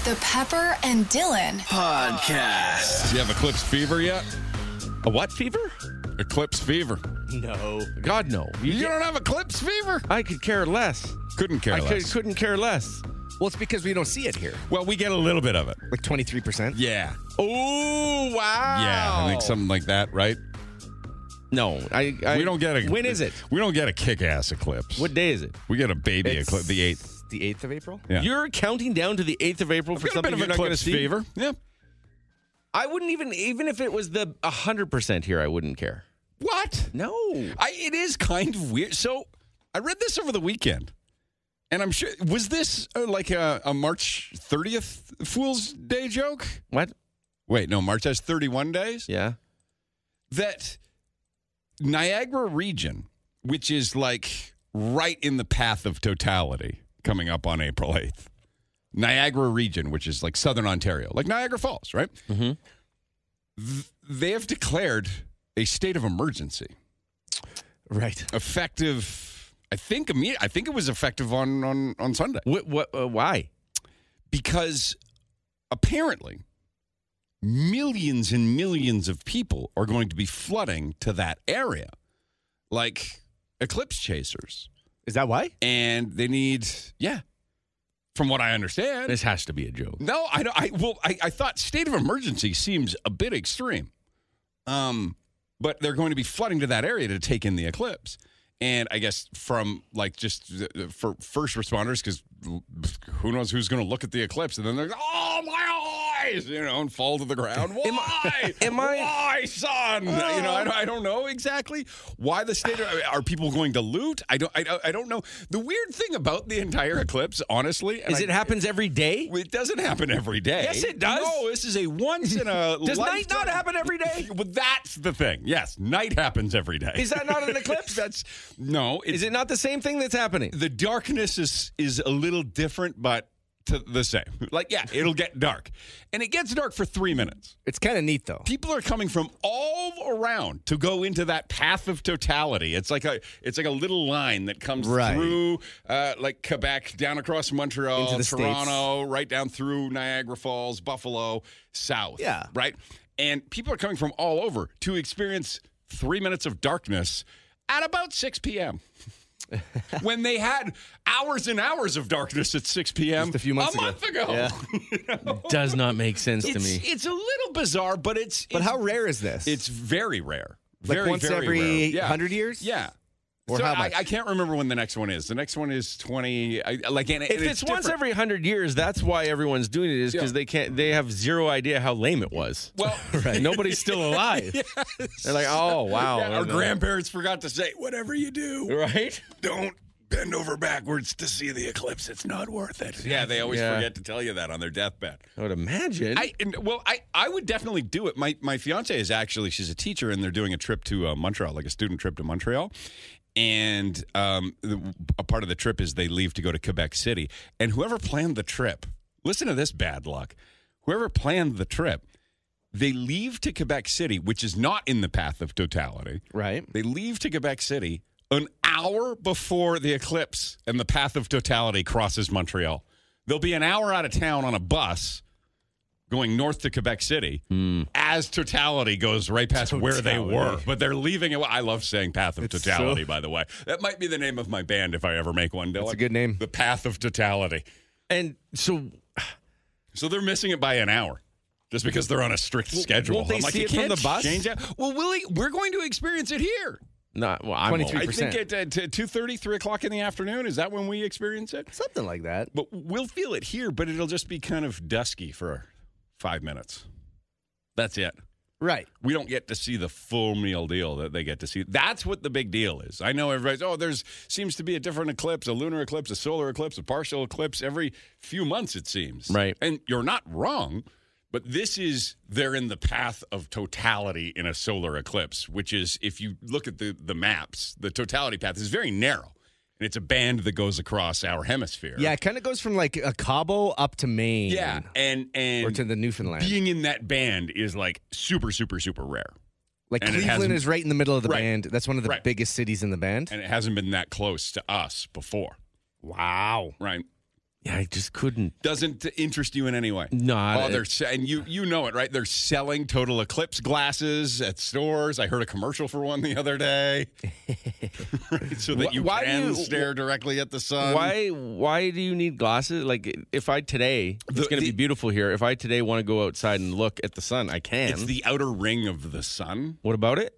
The Pepper and Dylan Podcast. Do you have eclipse fever yet? A what fever? Eclipse fever. No. God, no. You don't have eclipse fever? I could care less. Couldn't care less. Couldn't care less. Well, it's because we don't see it here. Well, we get a little bit of it. Like 23%? Yeah. Oh, wow. Yeah, I think something like that, right? No. We don't get a... When is it? We don't get a kick-ass eclipse. What day is it? We get a baby eclipse, the 8th. The 8th of April? Yeah. You're counting down to the 8th of April for Got a bit something of you're an not going to eclipse see? fever. Yeah. I wouldn't even if it was the 100% here, I wouldn't care. What? No. It is kind of weird. So I read this over the weekend, and I'm sure, was this like a March 30th Fool's Day joke? What? Wait, no, March has 31 days? Yeah. That Niagara region, which is like right in the path of totality, coming up on April 8th. Niagara region, which is like southern Ontario, like Niagara Falls, right? Mm-hmm. They have declared a state of emergency. Right. Effective, I think it was effective on Sunday. Why? Because apparently millions and millions of people are going to be flooding to that area, like eclipse chasers. Is that why? And they need, from what I understand. This has to be a joke. No, I thought state of emergency seems a bit extreme. But they're going to be flooding to that area to take in the eclipse. And I guess from like just for first responders, because who knows who's going to look at the eclipse and then they're, oh, my eyes, and fall to the ground. Why? Why, son? I don't know exactly why the state. Are people going to loot? I don't know. The weird thing about the entire eclipse, honestly, is it happens every day? It doesn't happen every day. Yes, it does. No, this is a once in a Does lifetime. night not happen every day? Well, that's the thing. Yes, night happens every day. Is that not an eclipse? No. Is it not the same thing that's happening? The darkness is a little different, but the same. Like, it'll get dark. And it gets dark for 3 minutes. It's kind of neat, though. People are coming from all around to go into that path of totality. It's like a little line that comes through like Quebec, down across Montreal, into the Toronto, States. right down through Niagara Falls, Buffalo, south. Yeah. Right? And people are coming from all over to experience 3 minutes of darkness at about 6 p.m. when they had hours and hours of darkness at 6 p.m. Just a few months ago. Yeah. Does not make sense to me. It's a little bizarre, but it's how rare is this? It's very rare. Like very, once very every rare. 100 years? Yeah. Or so how much? I can't remember when the next one is. The next one is 20. If it's once every 100 years, that's why everyone's doing it, is because they have zero idea how lame it was. Well, nobody's still alive. Yes. They're like, oh, wow. Yeah, our grandparents forgot to say, whatever you do, right? don't bend over backwards to see the eclipse. It's not worth it. Yeah, they always forget to tell you that on their deathbed. I would imagine. I would definitely do it. My fiance is she's a teacher, and they're doing a trip to Montreal, like a student trip to Montreal. And a part of the trip is they leave to go to Quebec City. And whoever planned the trip, listen to this bad luck. Whoever planned the trip, they leave to Quebec City, which is not in the path of totality. Right. They leave to Quebec City an hour before the eclipse and the path of totality crosses Montreal. They'll be an hour out of town on a bus going north to Quebec City as totality goes right past where they were. But they're leaving it. I love saying path of totality, by the way. That might be the name of my band if I ever make one, Dylan. That's a good name. The Path of Totality. And so they're missing it by an hour just because they're on a strict schedule. Won't they see it from the bus? Change that. Well, Willie, we're going to experience it here. Not well. I won't. 23%. I think at 2:30, 3 o'clock in the afternoon. Is that when we experience it? Something like that. But we'll feel it here, but it'll just be kind of dusky for 5 minutes. That's it. Right. We don't get to see the full meal deal that they get to see. That's what the big deal is. I know everybody's, there's seems to be a different eclipse, a lunar eclipse, a solar eclipse, a partial eclipse every few months, it seems. Right. And you're not wrong. But they're in the path of totality in a solar eclipse, which is, if you look at the maps, the totality path is very narrow. And it's a band that goes across our hemisphere. Yeah, it kind of goes from like a Cabo up to Maine. Yeah, and or to the Newfoundland. Being in that band is like super, super, super rare. Like And Cleveland is right in the middle of the Right. band. That's one of the Right. biggest cities in the band. And it hasn't been that close to us before. Wow. Right. Yeah, I just couldn't. Doesn't interest you in any way. No, And you know it, right? They're selling total eclipse glasses at stores. I heard a commercial for one the other day, right? So that you can stare directly at the sun. Why do you need glasses? Like, if I today, it's going to be beautiful here. If I today want to go outside and look at the sun, I can. It's the outer ring of the sun. What about it?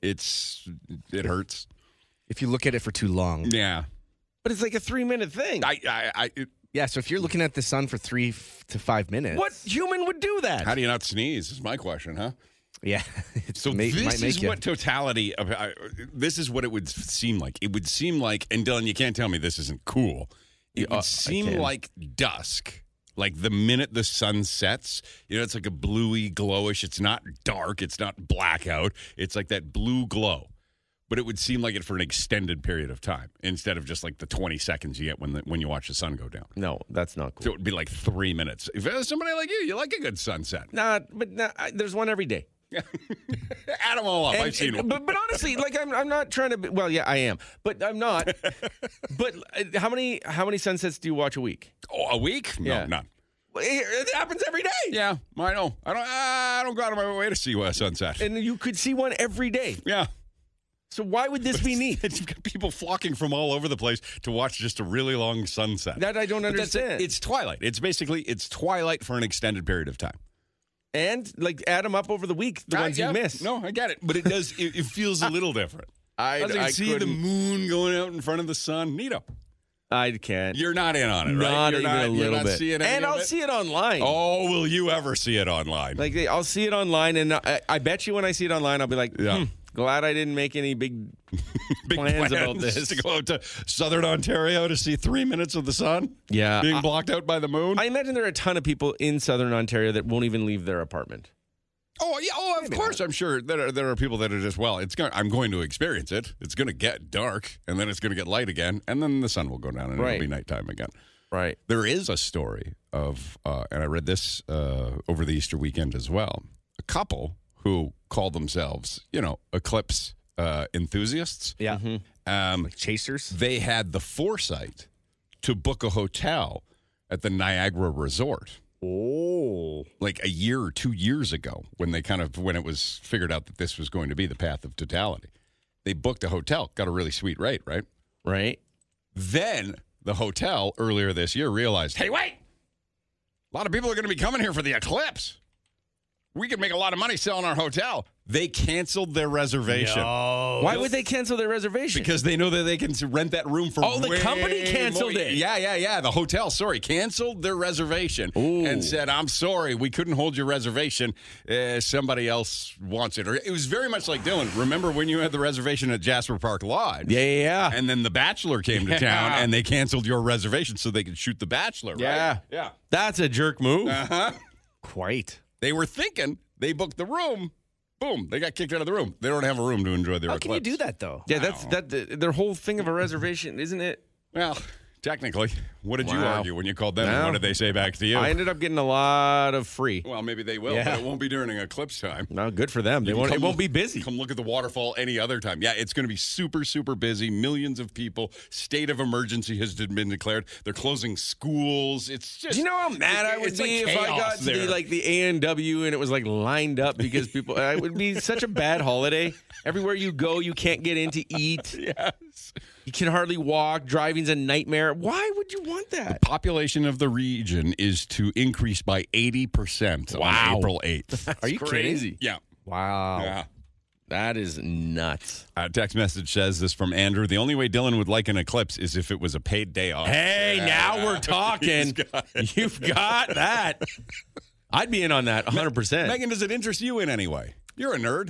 It hurts. If you look at it for too long. Yeah. But it's like a 3-minute thing. Yeah, so if you're looking at the sun for 3 to 5 minutes. What human would do that? How do you not sneeze is my question, huh? Yeah. So this is what totality of this is what it would seem like. It would seem like, and Dylan, you can't tell me this isn't cool. It would seem like dusk. Like the minute the sun sets, it's like a bluey glowish. It's not dark. It's not blackout. It's like that blue glow. But it would seem like it for an extended period of time instead of just like the 20 seconds you get when you watch the sun go down. No, that's not cool. So it would be like 3 minutes. If it was somebody like you like a good sunset. There's one every day. Add them all up. I've seen one. But honestly, like I'm not trying to. Well, yeah, I am, but I'm not. But how many sunsets do you watch a week? Oh, a week? No, Yeah. none. It happens every day. Yeah, I know. I don't go out of my way to see a sunset. And you could see one every day. Yeah. So why would this be neat? You've got people flocking from all over the place to watch just a really long sunset. That I don't But understand. it's twilight. It's twilight for an extended period of time. And like add them up over the week, the ones you miss. No, I get it, but it does. It feels a little different. I see the moon going out in front of the sun. Neato. I can't. You're not in on it, right? Not You're even a little you're not bit. Seeing any and of I'll it? see it online. Oh, will you ever see it online? Like I'll see it online, and I bet you when I see it online, I'll be like, glad I didn't make any big plans about this. To go out to southern Ontario to see 3 minutes of the sun. Yeah, being blocked out by the moon. I imagine there are a ton of people in southern Ontario that won't even leave their apartment. Oh yeah, of course. I'm sure there are people that are just I'm going to experience it. It's going to get dark, and then it's going to get light again, and then the sun will go down, and it'll be nighttime again. Right. There is a story of, and I read this over the Easter weekend as well. A couple who call themselves, eclipse enthusiasts. Yeah. Mm-hmm. Like chasers. They had the foresight to book a hotel at the Niagara Resort. Oh. Like a year or 2 years ago when it was figured out that this was going to be the path of totality. They booked a hotel, got a really sweet rate, right? Right. Then the hotel earlier this year realized, hey, wait, a lot of people are going to be coming here for the eclipse. We could make a lot of money selling our hotel. They canceled their reservation. No. Why would they cancel their reservation? Because they know that they can rent that room for the company canceled more. it. Yeah. The hotel, canceled their reservation and said, I'm sorry, we couldn't hold your reservation. Somebody else wants it. Or it was very much like, Dylan, remember when you had the reservation at Jasper Park Lodge? Yeah. And then The Bachelor came to town and they canceled your reservation so they could shoot The Bachelor, right? Yeah. That's a jerk move. Uh-huh. Quite. They were thinking they booked the room. Boom, they got kicked out of the room. They don't have a room to enjoy their How eclipse. can you do that, though? Yeah, that's their whole thing of a reservation, isn't it? Well, technically. What did you Wow. argue when you called them? And Well, what did they say back to you? I ended up getting a lot of free. Well, maybe they will, Yeah. but it won't be during eclipse time. No, good for them. It won't be busy. Come look at the waterfall any other time. Yeah, it's going to be super, super busy. Millions of people. State of emergency has been declared. They're closing schools. It's just. Do you know how mad I would it's be like if I got chaos to there. the A&W and it was like lined up because people? It would be such a bad holiday. Everywhere you go, you can't get in to eat. Yes. You can hardly walk. Driving's a nightmare. Why would you want that? Population of the region is to increase by 80% on April 8th. Are you kidding? Yeah. Wow. Yeah. That is nuts. Text message says this from Andrew. The only way Dylan would like an eclipse is if it was a paid day off. Hey, now we're talking. You've got that. I'd be in on that 100%. Megan, does it interest you in any way? You're a nerd.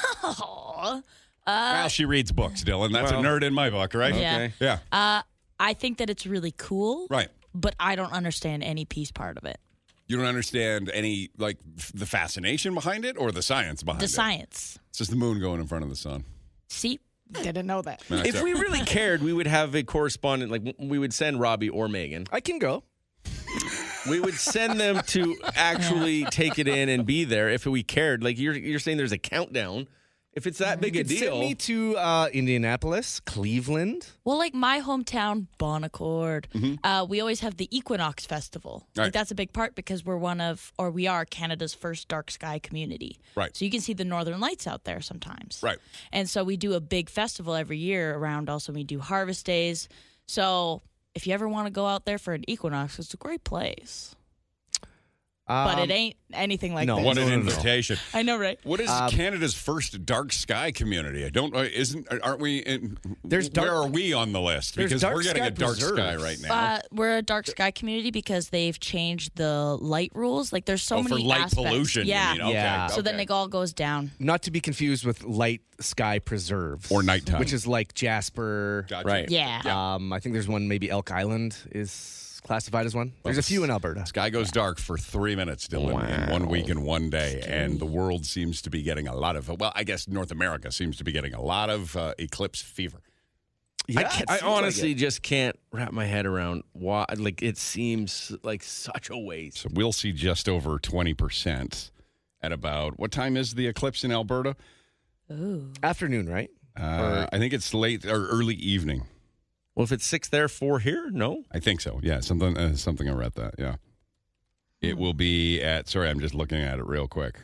Well, she reads books, Dylan. That's a nerd in my book, right? Yeah. Okay. Yeah. I think that it's really cool. Right. But I don't understand any piece part of it. You don't understand any, like, the fascination behind it or the science behind The it? science. It's just the moon going in front of the sun. See? Didn't know that. If we really cared, we would have a correspondent. Like we would send Robbie or Megan. I can go. We would send them to actually take it in and be there if we cared. Like you're saying, there's a countdown. If it's that big a Send deal, me to Indianapolis, Cleveland. Well, like my hometown, Bon Accord, we always have the Equinox Festival. Right. Like that's a big part because we are Canada's first dark sky community. Right. So you can see the northern lights out there sometimes. Right. And so we do a big festival every year around. Also, we do harvest days. So if you ever want to go out there for an equinox, it's a great place. But it ain't anything like no, this. What an no. invitation. I know, right? What is Canada's first dark sky community? Aren't we in, There's where dark- are we on the list? there's Because dark we're getting sky a dark sky preserves. right now. We're a dark sky community because they've changed the light rules. Like there's so for many light aspects. pollution. you Yeah. mean. Okay, Yeah. So then okay. it all goes down. Not to be confused with light sky preserves. Or nighttime. Which is like Jasper. Gotcha. Right. Yeah. I think there's one, maybe Elk Island is classified as one. There's a few in Alberta. Sky goes dark for 3 minutes, Dylan, in 1 week and 1 day. And the world seems to be getting a lot of, well, I guess North America seems to be getting a lot of eclipse fever. Yeah, I honestly just can't wrap my head around why. Like it seems like such a waste. So we'll see just over 20% at about, what time is the eclipse in Alberta? Ooh. Afternoon, right? I think it's late or early evening. Well, if it's 6 there, 4 here, no. I think so. Yeah, something I read that. Yeah. It will be at, sorry, I'm just looking at it real quick.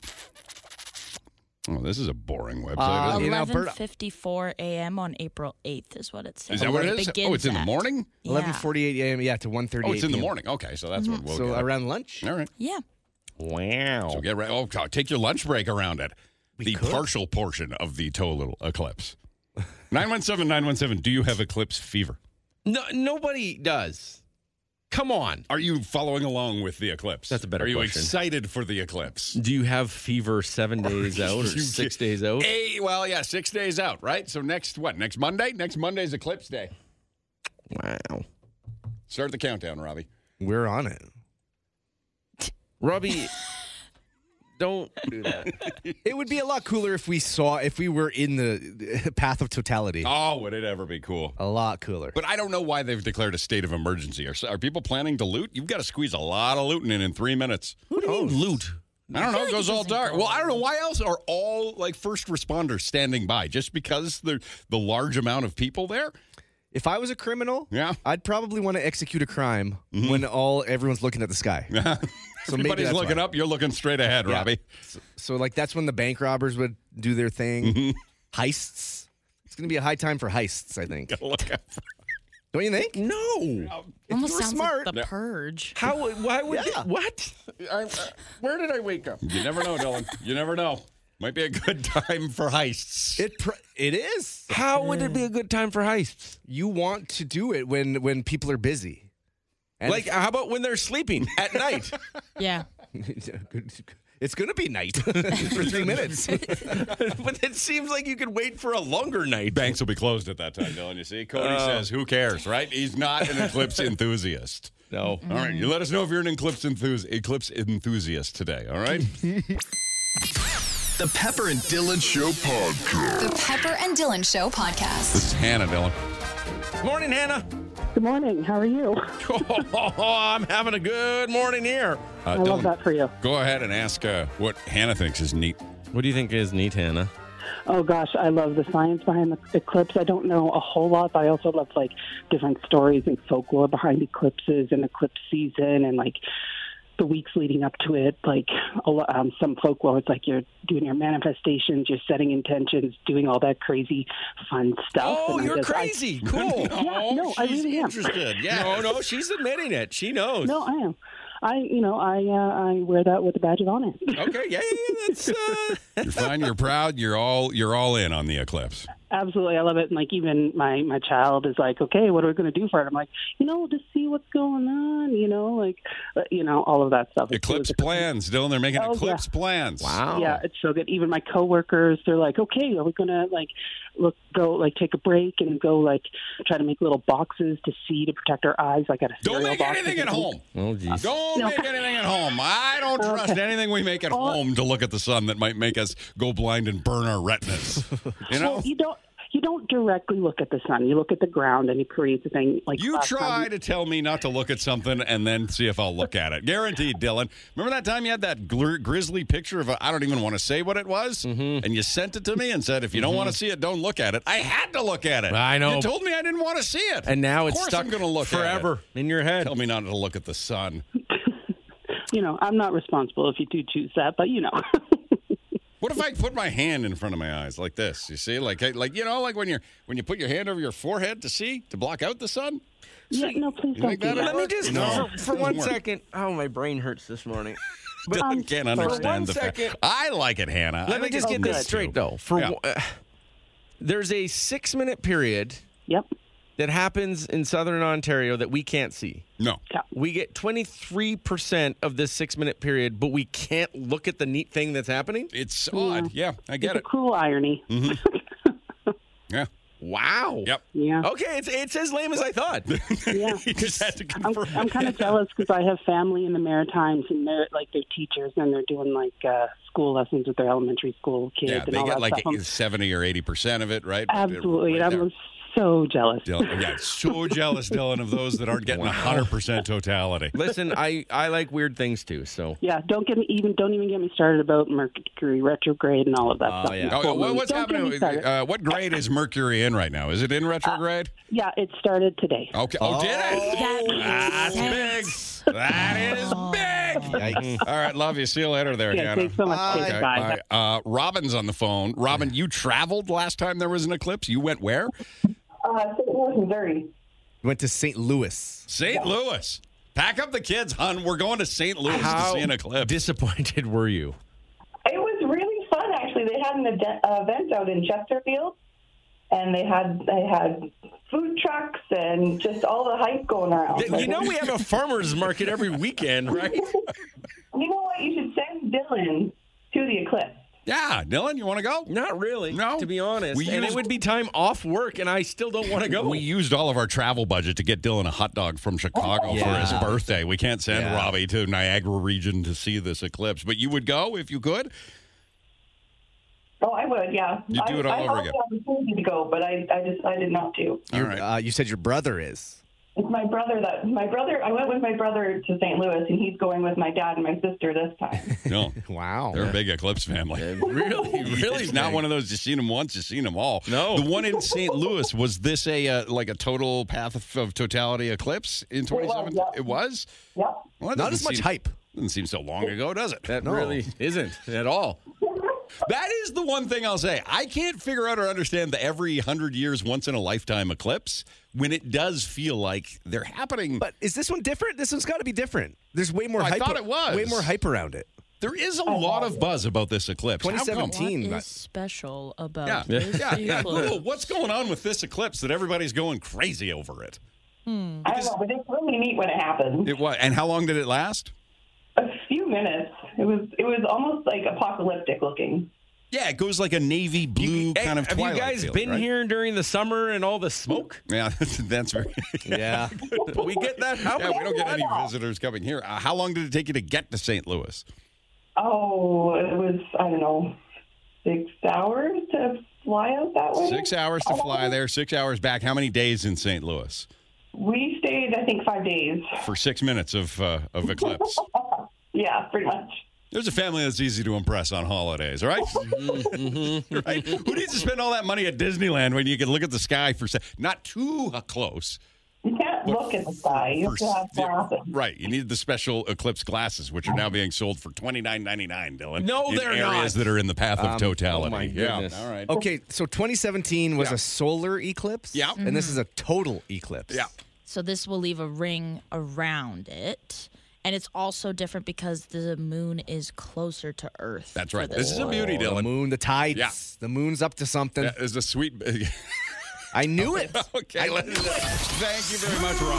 Oh, this is a boring website, isn't it? In Alberta. 11:54 a.m. on April 8th is what it says. Is that what it is? begins Oh, it's in the at. morning? Yeah. 11:48 a.m. Yeah, to 1:38 Oh, it's in the p.m. morning. Okay, so that's what we'll So get. around lunch. All right. Yeah. Wow. So get ready. Oh, God, take your lunch break around it. The could. partial portion of the total eclipse. 917-917, do you have eclipse fever? No, nobody does. Come on. Are you following along with the eclipse? That's a better Are you question. excited for the eclipse? Do you have fever 7 days out or You 6 get- days out? Well, yeah, 6 days out, right? So next Monday? Next Monday's eclipse day. Wow. Start the countdown, Robbie. We're on it. Robbie, don't do that. It would be a lot cooler if we were in the path of totality. Oh, would it ever be cool? A lot cooler. But I don't know why they've declared a state of emergency. Are people planning to loot? You've got to squeeze a lot of looting in 3 minutes. Who do you mean loot? I don't know. It like goes it all doesn't dark. go Well, I don't know. Why else are all like first responders standing by? Just because the large amount of people there? If I was a criminal, Yeah. I'd probably want to execute a crime when everyone's looking at the sky. So maybe Everybody's that's looking why. up. You're looking straight ahead, Yeah. Robbie. So like that's when the bank robbers would do their thing. Heists. It's going to be a high time for heists, I think. Look out. Don't you think? No. Almost you're sounds smart- like the purge. How? Why would? Yeah. What? Where did I wake up? You never know, Dylan. You never know. Might be a good time for heists. It is. How would it be a good time for heists? You want to do it when people are busy. And Like, how about when they're sleeping at night? Yeah. it's going to be night for 3 minutes. But it seems like you could wait for a longer night. Banks will be closed at that time, Dylan. You see? Cody says, who cares, right? He's not an eclipse enthusiast. No. All right. You let us know if you're an eclipse enthusiast today, all right? The Pepper and Dylan Show podcast. The Pepper and Dylan Show podcast. This is Hannah, Dylan. Morning, Hannah. Good morning. How are you? Oh, I'm having a good morning here. I love that for you. Go ahead and ask what Hannah thinks is neat. What do you think is neat, Hannah? Oh gosh, I love the science behind the eclipse. I don't know a whole lot, but I also love like different stories and folklore behind eclipses and eclipse season and like the weeks leading up to it. Like some folklore, it's like you're doing your manifestations, you're setting intentions, doing all that crazy fun stuff. Oh, And I you're just- crazy. Cool. Yeah, no, I she's really am. interested. Yeah. No, she's admitting it. She knows. No, I am. I wear that with a badge of honor. Okay. Yeah. That's. You're fine. You're proud. You're all in on the eclipse. Absolutely, I love it. And like even my child is like, okay, what are we going to do for it? I'm like, just see what's going on, all of that stuff. Eclipse plans, Dylan. They're making Oh, eclipse plans. Wow. Yeah, it's so good. Even my coworkers, they're like, okay, are we going to take a break and go try to make little boxes to see to protect our eyes? Like at a Don't cereal make box anything at home. Oh, geez. Don't make anything at home. I don't trust anything we make at home to look at the sun that might make us go blind and burn our retinas. You know? Well, you don't directly look at the sun. You look at the ground and it creates a thing. Like You last try time- to tell me not to look at something and then see if I'll look at it. Guaranteed, Dylan. Remember that time you had that grisly picture of I don't even want to say what it was? Mm-hmm. And you sent it to me and said, if you don't want to see it, don't look at it. I had to look at it. I know. You told me I didn't want to see it. And now Of it's course stuck I'm gonna look forever at in your it. head. Tell me not to look at the sun. I'm not responsible if you do choose that, but What if I put my hand in front of my eyes like this? You see, like when you put your hand over your forehead to block out the sun. Yeah, no, please You don't think do that'll that. Let me just, No. for one Doesn't work. second. Oh, my brain hurts this morning. Dylan can't understand the fact. second. I like it, Hannah. I Let me think just it's get good, this straight, too. though. Yeah. There's a 6-minute period Yep. that happens in southern Ontario that we can't see. No. We get 23% of this 6-minute period, but we can't look at the neat thing that's happening? It's odd. Yeah, I get It's a it. cruel irony. Yeah. Wow. Yep. Yeah. Okay, it's as lame as I thought. Yeah. You just had to confirm. I'm kind of jealous because I have family in the Maritimes and they're teachers and they're doing school lessons with their elementary school kids Yeah, and they all get that like stuff. 70 or 80% of it, right? Absolutely. Right And there. I'm so jealous. Dylan, yeah, so jealous, Dylan, of those that aren't getting 100% totality. Listen, I like weird things too, so. Yeah, don't even get me started about Mercury retrograde and all of that stuff. yeah. Oh, what's Don't get me happening? started. What grade is Mercury in right now? Is it in retrograde? Yeah, it started today. Okay. Oh, did it? That That's makes big. That is big. All right, love you. See you later there, Yeah, Hannah. thanks so much. Okay, Bye. bye. Robin's on the phone. Robin, you traveled last time there was an eclipse. You went where? St. Louis, Missouri. Went to St. Louis. St. Louis. Pack up the kids, hun. We're going to St. Louis How to see an eclipse. disappointed were you? It was really fun, actually. They had an event out in Chesterfield, and they had food trucks and just all the hype going around. You know we have a farmer's market every weekend, right? You know what? You should send Dylan to the eclipse. Yeah, Dylan, you want to go? Not really, No. to be honest. We And used- it would be time off work, and I still don't want to go. We used all of our travel budget to get Dylan a hot dog from Chicago for his birthday. We can't send Yeah. Robbie to Niagara region to see this eclipse, but you would go if you could? Oh, I would, yeah. You'd do it all over I again. had the opportunity to go, but I decided not to. All right. You said your brother is. It's my brother. I went with my brother to St. Louis, and he's going with my dad and my sister this time. No, Wow. they're a big eclipse family. really It's not one of those, you've seen them once, you've seen them all. No. The one in St. Louis, was this a total path of totality eclipse in 2017? yeah. It was? Yep. Well, that Not doesn't as much seem- hype. Doesn't seem so long ago, does it? That really isn't at all. That is the one thing I'll say. I can't figure out or understand the every 100 years, once in a lifetime eclipse when it does feel like they're happening. But is this one different? This one's got to be different. There's way more I hype. thought it was. Way more hype around it. There is a lot of buzz about this eclipse. How come? 2017. What is special about Yeah, this yeah. eclipse? Google, what's going on with this eclipse that everybody's going crazy over it? I don't know, but it's really neat when it happens. It was, and how long did it last? A few minutes. It was almost like apocalyptic looking. Yeah, it goes like a navy blue Hey, kind of have twilight you guys feeling, been right? here during the summer and all the smoke? Yeah, that's very. Yeah. We get that. How Yeah, we don't get any visitors coming here. How long did it take you to get to St. Louis? Oh, it was, I don't know, 6 hours to fly out that way? 6 hours to fly there, 6 hours back. How many days in St. Louis? We stayed, I think, 5 days. For 6 minutes of eclipse. Yeah, pretty much. There's a family that's easy to impress on holidays, right? Right? Who needs to spend all that money at Disneyland when you can look at the sky for not too close? You can't look at the sky. You have to have glasses. Right. You need the special eclipse glasses, which are now being sold for $29.99, Dylan. No, in they're areas not. that are in the path of totality. oh my goodness. Yeah. All right. Okay, so 2017 was a solar eclipse. Yeah. And this is a total eclipse. Yeah. So this will leave a ring around it. And it's also different because the moon is closer to Earth. That's for right. This is a one. beauty, The Dylan. moon, the tides. Yeah. The moon's up to something. That is a sweet. I knew it. Okay. Thank you very much,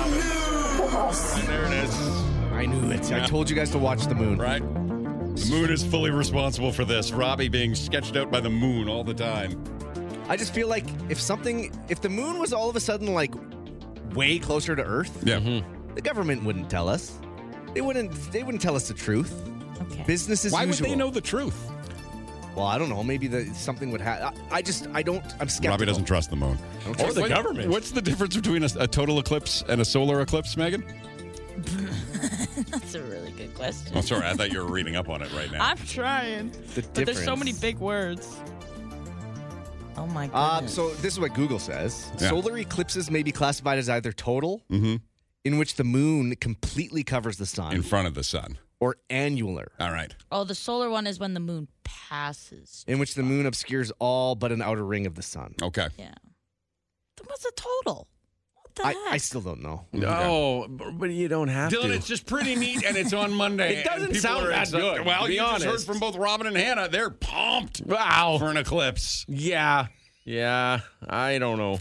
Robin. And there it is. I knew it. Yeah. I told you guys to watch the moon. Right? The moon is fully responsible for this. Robbie being sketched out by the moon all the time. I just feel like if the moon was all of a sudden like way closer to Earth, Yeah. the government wouldn't tell us. They wouldn't tell us the truth. Okay. Business as Why usual. would they know the truth? Well, I don't know. Maybe something would happen. I'm skeptical. Robbie doesn't trust the moon. Or the government. What's the difference between a total eclipse and a solar eclipse, Megan? That's a really good question. Oh, sorry. I thought you were reading up on it right now. I'm trying. But there's so many big words. Oh, my goodness. So this is what Google says. Yeah. Solar eclipses may be classified as either total, in which the moon completely covers the sun, In front of the sun. or annular, All right. Oh, the solar one is when the moon passes. in which the moon obscures all but an outer ring of the sun. Okay. Yeah. Then what's a total? What the heck? I still don't know. No, but you don't have Dylan, to. it's just pretty neat, and it's on Monday. It doesn't and people sound are that excited. good, Well, to be you just heard honest. from both Robin and Hannah. They're pumped Wow. for an eclipse. Yeah, I don't know.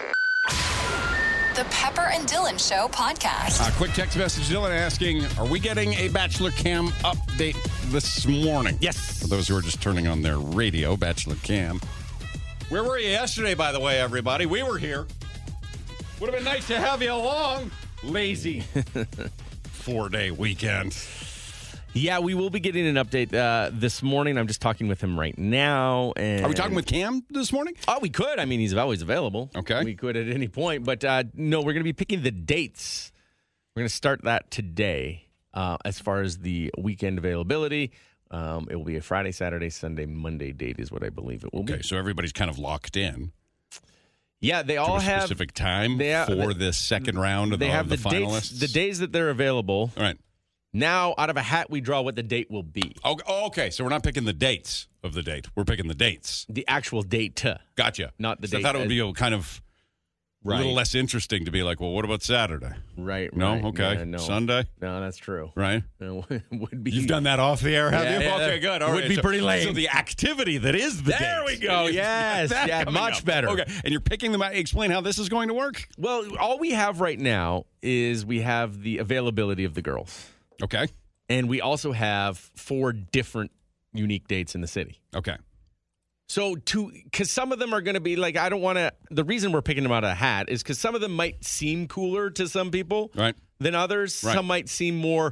The Pepper and Dylan Show podcast. Quick text message, Dylan, asking, are we getting a Bachelor Cam update this morning? Yes. For those who are just turning on their radio, Bachelor Cam. Where were you yesterday, by the way, everybody? We were here. Would have been nice to have you along. Lazy 4-day weekend. Yeah, we will be getting an update this morning. I'm just talking with him right now. And Are we talking with Cam this morning? Oh, we could. I mean, he's always available. Okay. We could at any point. But no, we're going to be picking the dates. We're going to start that today as far as the weekend availability. It will be a Friday, Saturday, Sunday, Monday date is what I believe it will be. Okay, so everybody's kind of locked in Yeah, they to all a have specific time for this second round of they have the the finalists. dates, the days that they're available. All right. Now, out of a hat, we draw what the date will be. Okay, so we're not picking the dates of the date. We're picking the dates. The actual date. Gotcha. Not the So date I thought it would as- be a kind of a little less interesting to be like, well, what about Saturday? Right. No? right. Okay. Yeah, no. Sunday? No, that's true. Right? No, would be. You've done that off the air, have Yeah, you? yeah, Okay, good. All would right. be So- pretty lame. So the activity that is the There date. we go. Yes. That Yeah, coming much up. better. Okay, and you're picking them out. Explain how this is going to work. Well, all we have right now is we have the availability of the girls. Okay. And we also have 4 different unique dates in the city. Okay. So because some of them are going to be like, I don't want to, the reason we're picking them out of a hat is because some of them might seem cooler to some people Right. than others. Right. Some might seem more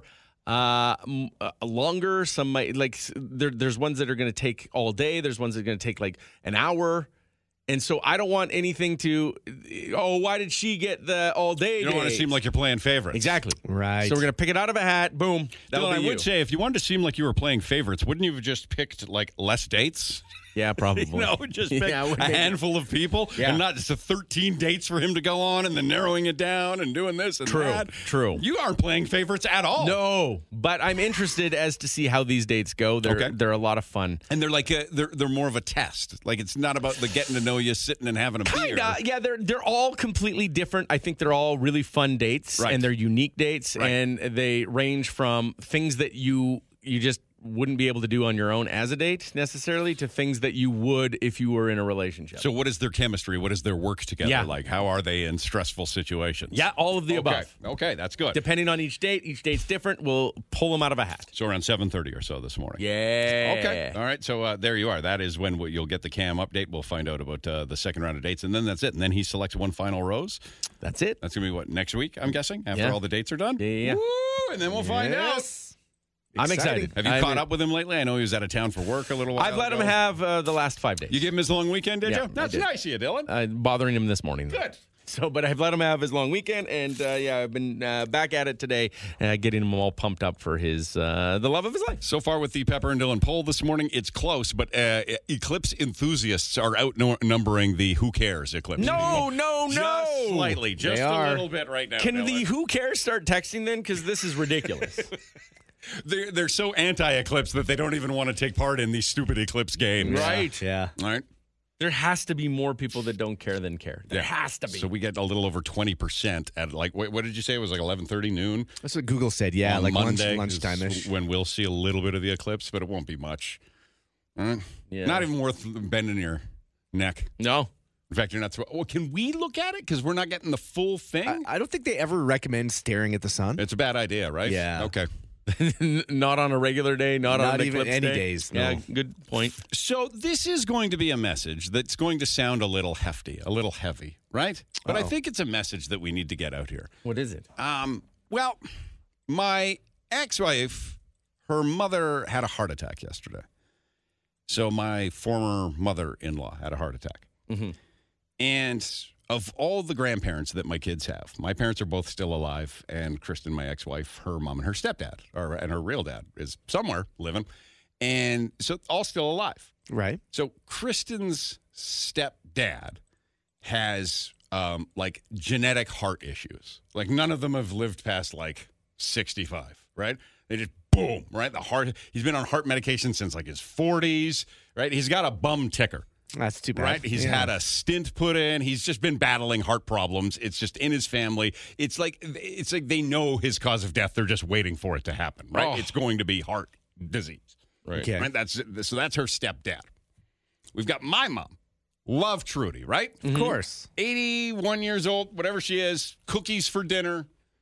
longer. Some might there's ones that are going to take all day. There's ones that are going to take like an hour. And so I don't want anything to, why did she get the all day? You don't want to seem like you're playing favorites. Exactly. Right. So we're going to pick it out of a hat. Boom. That'll Dylan, be I you. would say if you wanted to seem like you were playing favorites, wouldn't you have just picked like less dates? Yeah, probably. Just pick Yeah, I would a maybe. handful of people Yeah. and not just 13 dates for him to go on and then narrowing it down and doing this and True, that. true. You aren't playing favorites at all. No, but I'm interested as to see how these dates go. They're a lot of fun. And they're like they're more of a test. Like it's not about the getting to know you, sitting and having a beer. Kinda, yeah. They're all completely different. I think they're all really fun dates, Right. and they're unique dates, Right. and they range from things that you just wouldn't be able to do on your own as a date necessarily to things that you would if you were in a relationship. So what is their chemistry? What is their work together Yeah. like? How are they in stressful situations? yeah, all of the Okay. above. Okay, that's good. Depending on each date's different. We'll pull them out of a hat. So around 7:30 or so this morning. Yeah. Okay. All right. So there you are. That is when you'll get the Cam update. We'll find out about the second round of dates, and then that's it. And then he selects one final rose. That's it. That's going to be what, next week, I'm guessing, after Yeah. all the dates are done? Yeah. Woo, and then we'll find out. Yes. I'm Exciting. excited. Have you I caught mean, up with him lately? I know he was out of town for work a little while I've let him ago. have the last 5 days. You gave him his long weekend, did Yeah, you? That's I did. nice of you, Dylan. Bothering him this morning. Good. So, but I've let him have his long weekend, and I've been back at it today, getting him all pumped up for his the love of his life. So far with the Pepper and Dylan poll this morning, it's close, but eclipse enthusiasts are outnumbering the who cares eclipse. No, no, Just no. slightly, just They a are. little bit right now. Can Dylan. the who cares start texting then? Because this is ridiculous. They're so anti-eclipse that they don't even want to take part in these stupid eclipse games. Right. Yeah. All right. There has to be more people that don't care than care. There has to be. So we get a little over 20% at like, what did you say? It was like 11:30 noon? That's what Google said. Yeah, on like Monday, lunchtime-ish. is when we'll see a little bit of the eclipse, but it won't be much. All right? Yeah. Not even worth bending your neck. No. In fact, you're not. Well, can we look at it? Because we're not getting the full thing. I don't think they ever recommend staring at the sun. It's a bad idea, right? Yeah. Okay. Not on a regular day, not on an even eclipse any day. days, no. Yeah, good point. So this is going to be a message that's going to sound a little hefty, a little heavy, right? But I think it's a message that we need to get out here. What is it? Well, my ex-wife, her mother had a heart attack yesterday. So my former mother-in-law had a heart attack. Mm-hmm. And of all the grandparents that my kids have, my parents are both still alive, and Kristen, my ex-wife, her mom and her stepdad, and her real dad is somewhere living. And so all still alive. Right. So Kristen's stepdad has like genetic heart issues. Like none of them have lived past like 65, right? They just boom, right? The heart. He's been on heart medication since like his 40s, right? He's got a bum ticker. That's too bad. Right? He's had a stint put in. He's just been battling heart problems. It's just in his family. It's like they know his cause of death. They're just waiting for it to happen, right? Oh. It's going to be heart disease. Right. Okay. Right? That's her stepdad. We've got my mom. Love Trudy, right? Of course. 81 years old, whatever she is, cookies for dinner,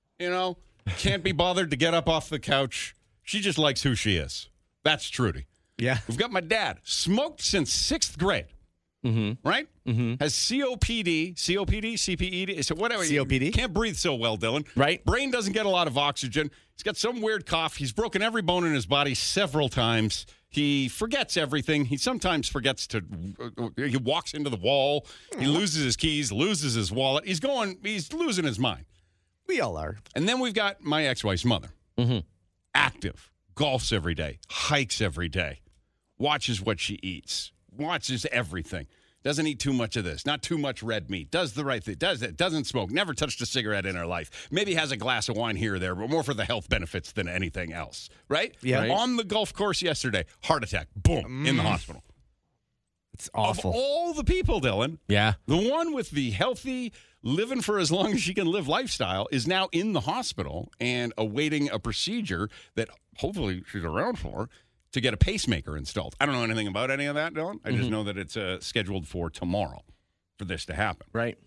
can't be bothered to get up off the couch. She just likes who she is. That's Trudy. Yeah. We've got my dad, smoked since 6th grade. Mm-hmm. Right? Mm-hmm. Has COPD, CPED, so whatever. COPD? Can't breathe so well, Dylan. Right. Brain doesn't get a lot of oxygen. He's got some weird cough. He's broken every bone in his body several times. He forgets everything. He sometimes forgets he walks into the wall. He loses his keys, loses his wallet. He's losing his mind. We all are. And then we've got my ex-wife's mother. Mm-hmm. Active, golfs every day, hikes every day, watches what she eats, watches everything. Doesn't eat too much of this, not too much red meat, does the right thing, doesn't smoke, never touched a cigarette in her life. Maybe has a glass of wine here or there, but more for the health benefits than anything else, right? Yeah. Right. On the golf course yesterday, heart attack, boom, in the hospital. It's awful. Of all the people, Dylan, Yeah. the one with the healthy, living for as long as she can live lifestyle is now in the hospital and awaiting a procedure that hopefully she's around for to get a pacemaker installed. I don't know anything about any of that, Dylan. I just know that it's scheduled for tomorrow for this to happen. Right.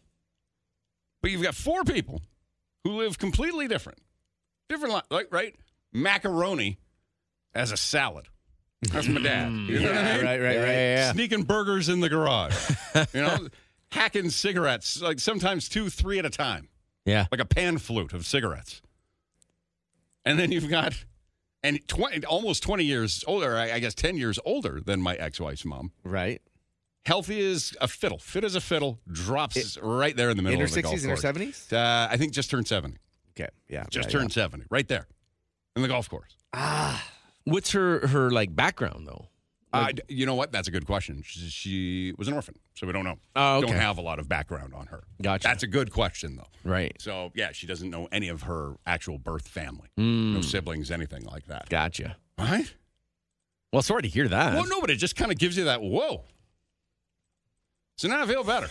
But you've got 4 people who live completely different. Like, right? Macaroni as a salad. That's my dad. You know what I mean? Right. Yeah. Sneaking burgers in the garage. Hacking cigarettes, like sometimes 2, 3 at a time. Yeah. Like a pan flute of cigarettes. And then you've got, almost 20 years older, I guess 10 years older than my ex-wife's mom. Right. Healthy as a fiddle, fit as a fiddle, drops right there in the middle In her of the golf 60s, in her course. 70s? I think just turned 70. Okay. Yeah. Just yeah, turned 70, right there in the golf course. What's her like background though? You know what? That's a good question. She was an orphan, so we don't know. Oh, okay. Don't have a lot of background on her. Gotcha. That's a good question, though. Right. So, yeah, she doesn't know any of her actual birth family. No siblings, anything like that. Gotcha. Right? Well, sorry to hear that. Well, no, but it just kind of gives you that, whoa. So now I feel better.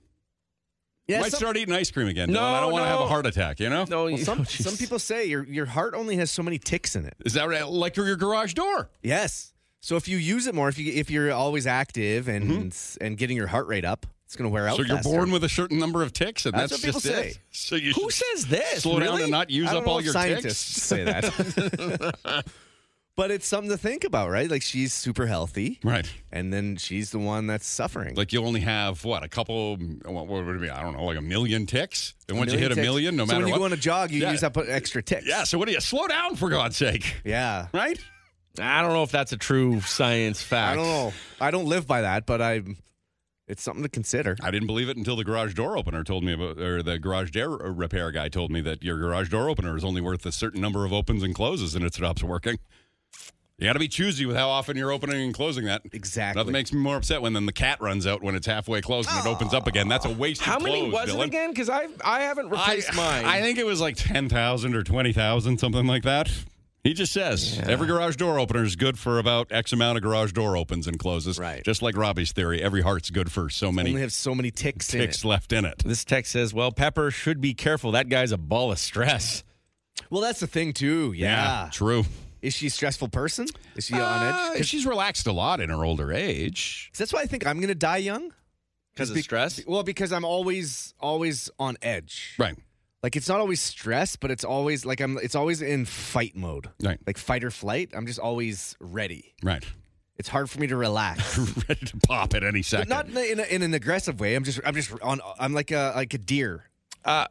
Yeah. Might start eating ice cream again. No, Dylan. I don't want to no. have a heart attack, No, Well, you some people say your heart only has so many ticks in it. Is that right? Like your garage door? Yes. So if you use it more, if you're always active and getting your heart rate up, it's going to wear out. So you're faster. born with a certain number of ticks, and That's that's, what people just say. it? So you Who should says this? slow down Really? and not use I don't up know all if your scientists ticks? say that. But it's something to think about, right? Like she's super healthy, Right. and then she's the one that's suffering. Like you only have, a couple, what would it be? I don't know, like a million ticks? And once you hit a ticks. million, no so matter when you what. go on a jog, you Yeah. use up extra ticks. Yeah, so what do you? Slow down, for God's sake. Yeah. Right? I don't know if that's a true science fact. I don't know. I don't live by that, but it's something to consider. I didn't believe it until the garage door opener told me about, or the garage door repair guy told me that your garage door opener is only worth a certain number of opens and closes, and it stops working. You got to be choosy with how often you're opening and closing that. Exactly. Nothing makes me more upset when then the cat runs out when it's halfway closed and it opens up again. That's a waste How of many clothes, was Dylan. it again? Because I haven't replaced mine. I think it was like 10,000 or 20,000, something like that. He just says every garage door opener is good for about X amount of garage door opens and closes. Right. Just like Robbie's theory, every heart's good for so many Only have so many ticks in ticks it. left in it. This text says, well, Pepper should be careful. That guy's a ball of stress. Well, that's the thing too. Yeah. True. Is she a stressful person? Is she on edge? 'Cause She's relaxed a lot in her older age. that's why I think I'm going to die young. Because of stress? Well, because I'm always on edge. Right. Like it's not always stress, but it's always like it's always in fight mode. Right. Like fight or flight. I'm just always ready. Right. It's hard for me to relax. Ready to pop at any But second. not in an aggressive way. I'm like a deer. Right?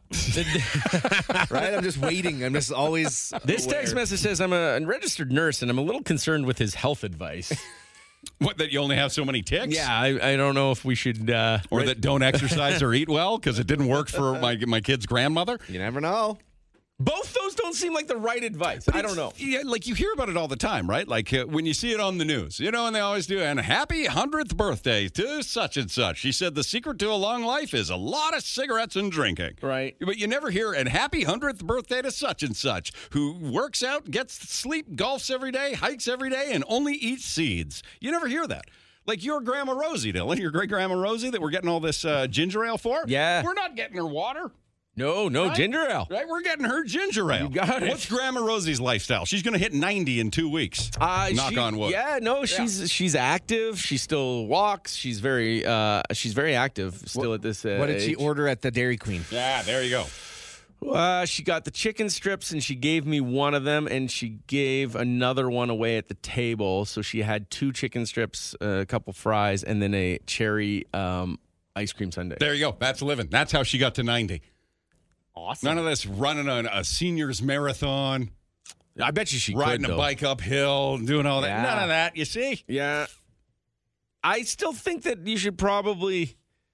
I'm just waiting. I'm just always This aware. text message says, I'm a registered nurse and I'm a little concerned with his health advice. What, that you only have so many ticks? Yeah, I don't know if we should. Or that don't exercise or eat well because it didn't work for my kid's grandmother? You never know. Both those don't seem like the right advice. I don't know. Yeah, like you hear about it all the time, right? Like when you see it on the news, and they always do. And happy 100th birthday to such and such. She said the secret to a long life is a lot of cigarettes and drinking. Right. But you never hear, and happy 100th birthday to such and such, who works out, gets sleep, golfs every day, hikes every day, and only eats seeds. You never hear that. Like your Grandma Rosie, Dylan, your great Grandma Rosie that we're getting all this ginger ale for. Yeah. We're not getting her water. No, Right? ginger ale. Right, we're getting her ginger ale. You got it. What's Grandma Rosie's lifestyle? She's going to hit 90 in 2 weeks. Knock on wood. Yeah, no, she's active. She still walks. She's very active still at this What did she age. order at the Dairy Queen? Yeah, there you go. She got the chicken strips, and she gave me one of them, and she gave another one away at the table. So she had 2 chicken strips, a couple fries, and then a cherry ice cream sundae. There you go. That's living. That's how she got to 90. Awesome. None of this running a seniors marathon, I bet you she riding could, a bike uphill, doing all that. Yeah. None of that, you see? Yeah. I still think that you should probably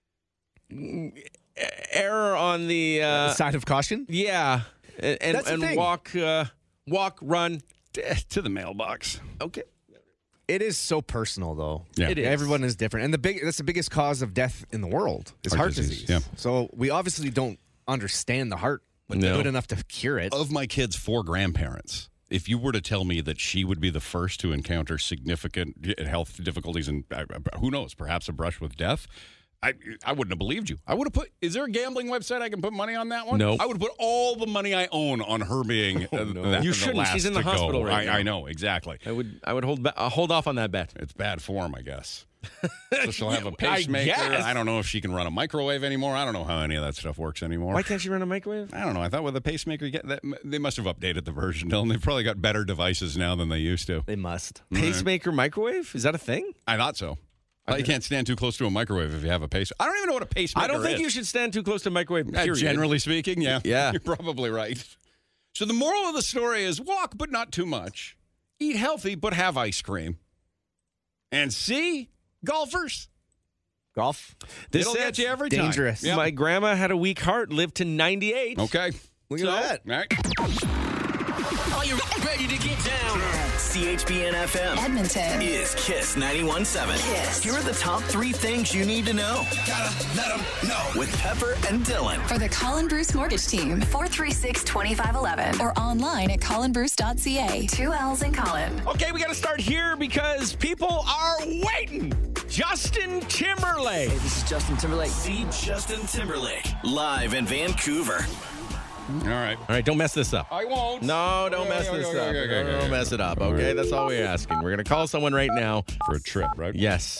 err on the Side of caution? yeah, and That's the thing. walk, run. To the mailbox. Okay. It is so personal, though. Yeah. It is. Everyone is different. And that's the biggest cause of death in the world is heart disease. yeah. So we obviously don't understand the heart No. good enough to cure it. Of my kids' 4 grandparents, if you were to tell me that she would be the first to encounter significant health difficulties and who knows, perhaps a brush with death, I wouldn't have believed you. I would have put. Is there a gambling website I can put money on that one? No. I would have put all the money I own on her being. You shouldn't. She's in the hospital right now. I know exactly. I would hold off on that bet. It's bad form, I guess. So she'll have a pacemaker. guess. I don't know if she can run a microwave anymore. I don't know how any of that stuff works anymore. Why can't she run a microwave? I don't know. I thought with a pacemaker, they must have updated the version, Dylan. They've probably got better devices now than they used to. They must. Pacemaker microwave? Is that a thing? I thought so. You can't stand too close to a microwave if you have a pacemaker. I don't even know what a pacemaker is. I don't think you should stand too close to a microwave, period. Generally speaking, yeah. Yeah. You're probably right. So the moral of the story is walk, but not too much. Eat healthy, but have ice cream. And see, golfers, Golf? it'll get you every time. dangerous. Yep. My grandma had a weak heart, lived to 98. Okay. Look at that. All right. Are you ready to get down? CHBN FM Edmonton. is Kiss 91.7. Kiss. Here are the top 3 things you need to know. Gotta let them know. With Pepper and Dylan. For the Colin Bruce Mortgage Team, 436-2511 or online at colinbruce.ca. 2 L's in Colin. Okay, we got to start here because people are waiting. Justin Timberlake. This is Justin Timberlake. See Justin Timberlake live in Vancouver. All right. All right, don't mess this up. I won't. No, don't mess this up. Don't mess it up, okay? That's all we're asking. We're going to call someone right now. For a trip, right? Yes.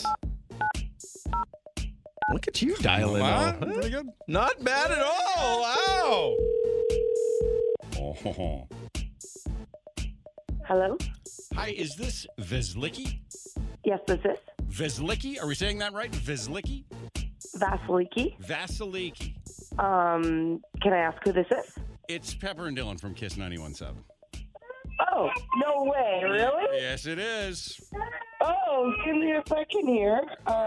Look at you dialing. Huh? Huh? Pretty good. Not bad at all. Wow. Oh. Hello? Hi, is this Veslicki? Yes, this is Veslicki? Are we saying that right? Veslicki? Vasiliki. Vasiliki. Can I ask who this is? It's Pepper and Dylan from Kiss 91.7. Oh, no way. Really? Yes, it is. Oh, give me a second here.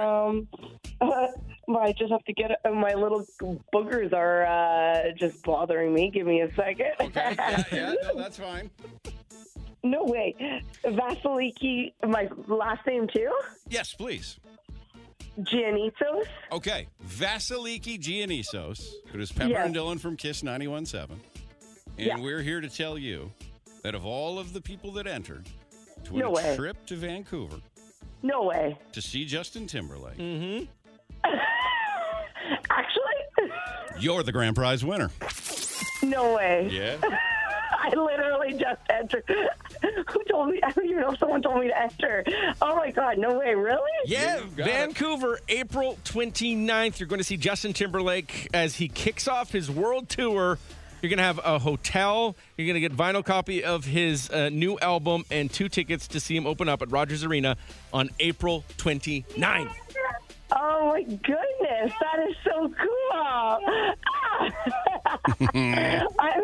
I just have to get my little boogers are just bothering me. Give me a second. Okay. Yeah, no, that's fine. No way. Vasiliki, my last name too? Yes, please. Giannitos? Okay. Vasiliki Giannisos. It is Pepper Yes. and Dylan from Kiss 91.7. And Yeah. we're here to tell you that of all of the people that entered to win No a way. trip to Vancouver No way. to see Justin Timberlake, Actually? you're the grand prize winner. No way. Yeah. I literally just entered. Who told me? I don't even know if someone told me to enter. Oh my God, no way, really? Yeah, You got Vancouver, April 29th. You're going to see Justin Timberlake as he kicks off his world tour. You're going to have a hotel. You're going to get vinyl copy of his new album and 2 tickets to see him open up at Rogers Arena on April 29th. Oh my goodness, that is so cool. I'm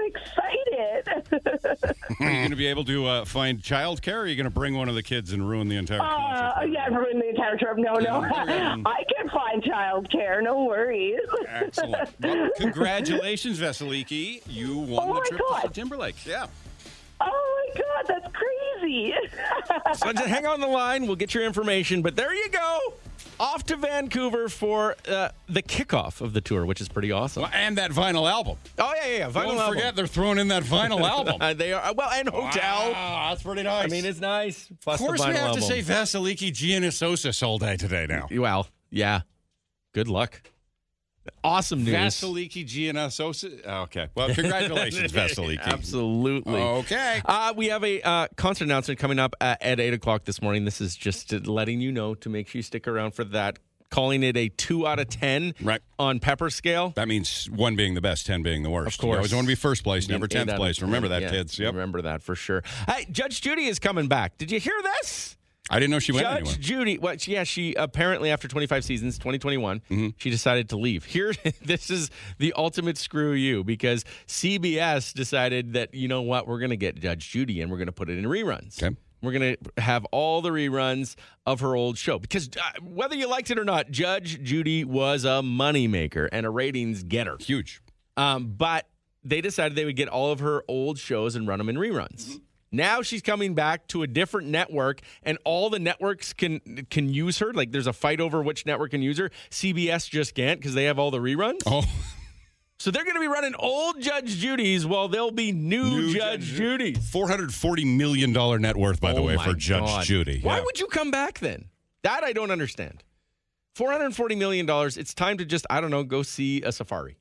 excited. Are you going to be able to find childcare, or are you going to bring one of the kids and ruin the entire concert? Yeah, ruin the entire trip. No. I can find childcare. No worries. Excellent. Well, congratulations, Veseliki. You won the trip to Timberlake. Yeah. Oh, my God. That's crazy. So just hang on the line. We'll get your information. But there you go. Off to Vancouver for the kickoff of the tour, which is pretty awesome. Well, and that vinyl album. Oh, yeah. Vinyl Don't album. forget, they're throwing in that vinyl album. They are. Well, and hotel. Wow, that's pretty nice. I mean, it's nice. Plus of course, the vinyl we have album. to say Vasiliki Giannissosis all day today now. Well, yeah. Good luck. Awesome news. Vasiliki Giannissosis. Okay. Well, congratulations, Vasiliki. Absolutely. Okay. We have a concert announcement coming up at 8 o'clock this morning. This is just letting you know to make sure you stick around for that. Calling it a 2 out of 10 on Pepper scale. That means 1 being the best, 10 being the worst. Of course. You always want to be first place, never 10th place. Remember that, yeah, kids. Yep. Remember that for sure. Hey, Judge Judy is coming back. Did you hear this? I didn't know she went Judge anywhere. Judy, well, yeah, she apparently after 25 seasons, 2021, she decided to leave. Here, this is the ultimate screw you, because CBS decided that, you know what, we're going to get Judge Judy and we're going to put it in reruns. Okay. We're going to have all the reruns of her old show. Because whether you liked it or not, Judge Judy was a moneymaker and a ratings getter. Huge. But they decided they would get all of her old shows and run them in reruns. Now she's coming back to a different network, and all the networks can use her. Like, there's a fight over which network can use her. CBS just can't because they have all the reruns. Oh. So they're going to be running old Judge Judy's while there'll be new Judge Judy's. $440 million net worth, by the way, for Judge Judy. Why Yeah. would you come back then? That I don't understand. $440 million. It's time to just, I don't know, go see a safari.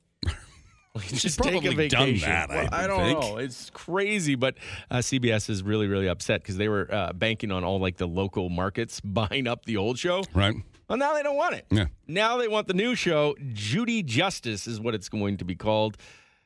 Just take a probably done vacation. that, I don't know. It's crazy, but CBS is really, really upset because they were banking on all like the local markets buying up the old show. Right. Well, now they don't want it. Yeah. Now they want the new show. Judy Justice is what it's going to be called.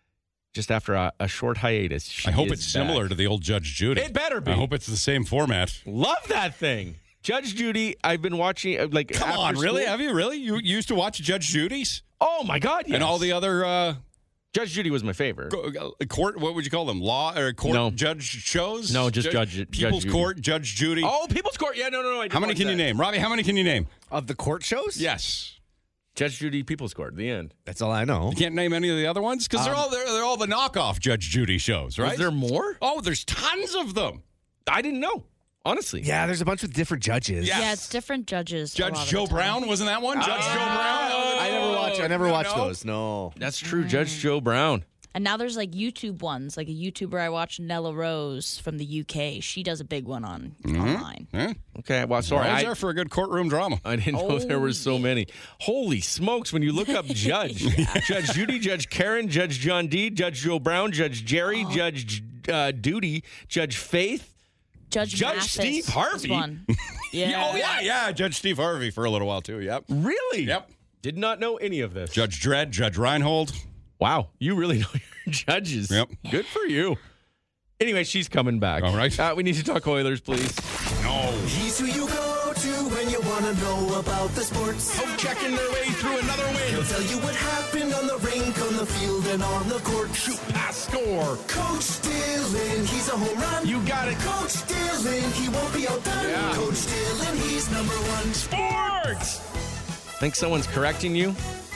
Just after a short hiatus. I hope it's back. similar to the old Judge Judy. It better be. I hope it's the same format. Love that thing. Judge Judy, I've been watching like Come after on, really? school. Have you really? You used to watch Judge Judy's? Oh my God, yes. And all the other Judge Judy was my favorite. court, what would you call them? Law or court judge shows? No, just Judge People's Judy. Court, Judge Judy. Oh, People's Court. Yeah, no. I did How many watch can you that. name? Robbie, how many can you name? Of the court shows? Yes. Judge Judy, People's Court. The end. That's all I know. You can't name any of the other ones? Because they're all the knockoff Judge Judy shows, right? Is there more? Oh, there's tons of them. I didn't know. Honestly. Yeah, there's a bunch with different judges. Yes. Yeah, it's different judges. a lot Judge of Joe the time. Brown, wasn't that one? Judge Joe Brown? I never watched No? those. No. That's true. Judge Joe Brown. And now there's like YouTube ones, like a YouTuber I watch, Nella Rose from the UK. She does a big one online. Yeah. Okay, well, sorry. Always there for a good courtroom drama. I didn't know there were so many. Holy smokes, when you look up Judge. Judge Judy, Judge Karen, Judge John D., Judge Joe Brown, Judge Jerry, Judge Duty, Judge Faith, Judge Mathis Steve is Harvey. one. Yeah. Oh, yeah. Judge Steve Harvey for a little while, too. Yep. Really? Yep. Did not know any of this. Judge Dredd, Judge Reinhold. Wow, you really know your judges. Yep. Good for you. Anyway, she's coming back. All right. We need to talk Oilers, please. No. He's who you go to when you want to know about the sports. Oh, checking their way through another He'll win. tell you what happened on the rink, on the field, and on the court. Shoot, pass, score. Coach Dillon, he's a home run. You got it. Coach Dillon, he won't be outdone. Yeah. Coach Dillon, he's #1. Sports. Think someone's correcting you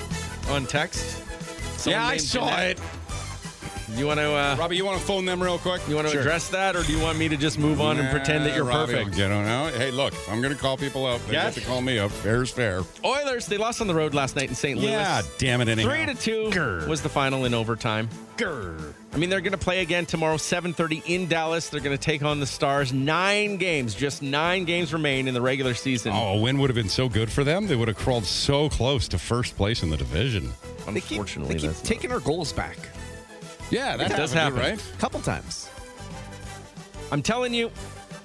on text? Someone Yeah, I named saw Jeanette? it. You want to Robbie, you want to phone them real quick? you want to Sure. address that, or do you want me to just move on and pretend that you're Robbie, perfect? You don't know. Hey, look, if I'm going to call people up, they Yes. get to call me up. Fair's fair. Oilers, they lost on the road last night in St. Louis. Yeah, damn it anyhow. 3-2 was the final in overtime. I mean, they're going to play again tomorrow, 7:30 in Dallas. They're going to take on the Stars. 9 games, just 9 games remain in the regular season. Oh, a win would have been so good for them. They would have crawled so close to first place in the division. Unfortunately, they keep that's taking our goals back. Yeah, that does happened, happen. right? A couple times. I'm telling you,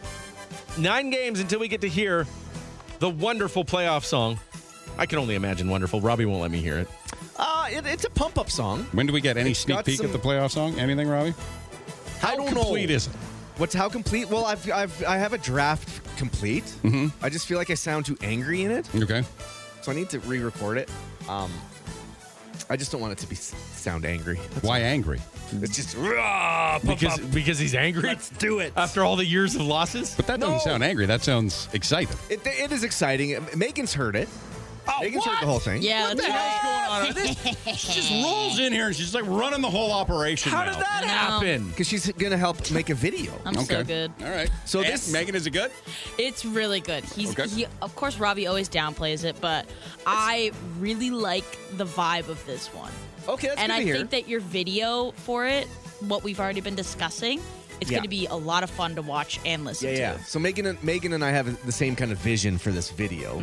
9 games until we get to hear the wonderful playoff song. I can only imagine wonderful. Robbie won't let me hear it. It's a pump-up song. When do we get any It's sneak got peek some- at the playoff song? Anything, Robbie? I don't know. complete is it? What's how complete? Well, I have a draft complete. Mhm. I just feel like I sound too angry in it, Okay. so I need to re-record it. I just don't want it to sound angry. Why angry? It's just Because he's angry? let's do it. After all the years of losses? But that doesn't sound angry. That sounds excited. It is exciting. Megan's heard it. Megan's heard the whole thing. Yeah, What the hell's going on? She just rolls in here and she's like running the whole operation. How now. did that No. happen? Because she's going to help make a video. I'm so good. All right. So And this- Megan, is it good? It's really good. Okay. He of course Robbie always downplays it, but I really like the vibe of this one. Okay, that's And good I to hear. think that your video for it, what we've already been discussing, it's Yeah. going to be a lot of fun to watch and listen to. So Megan and I have the same kind of vision for this video.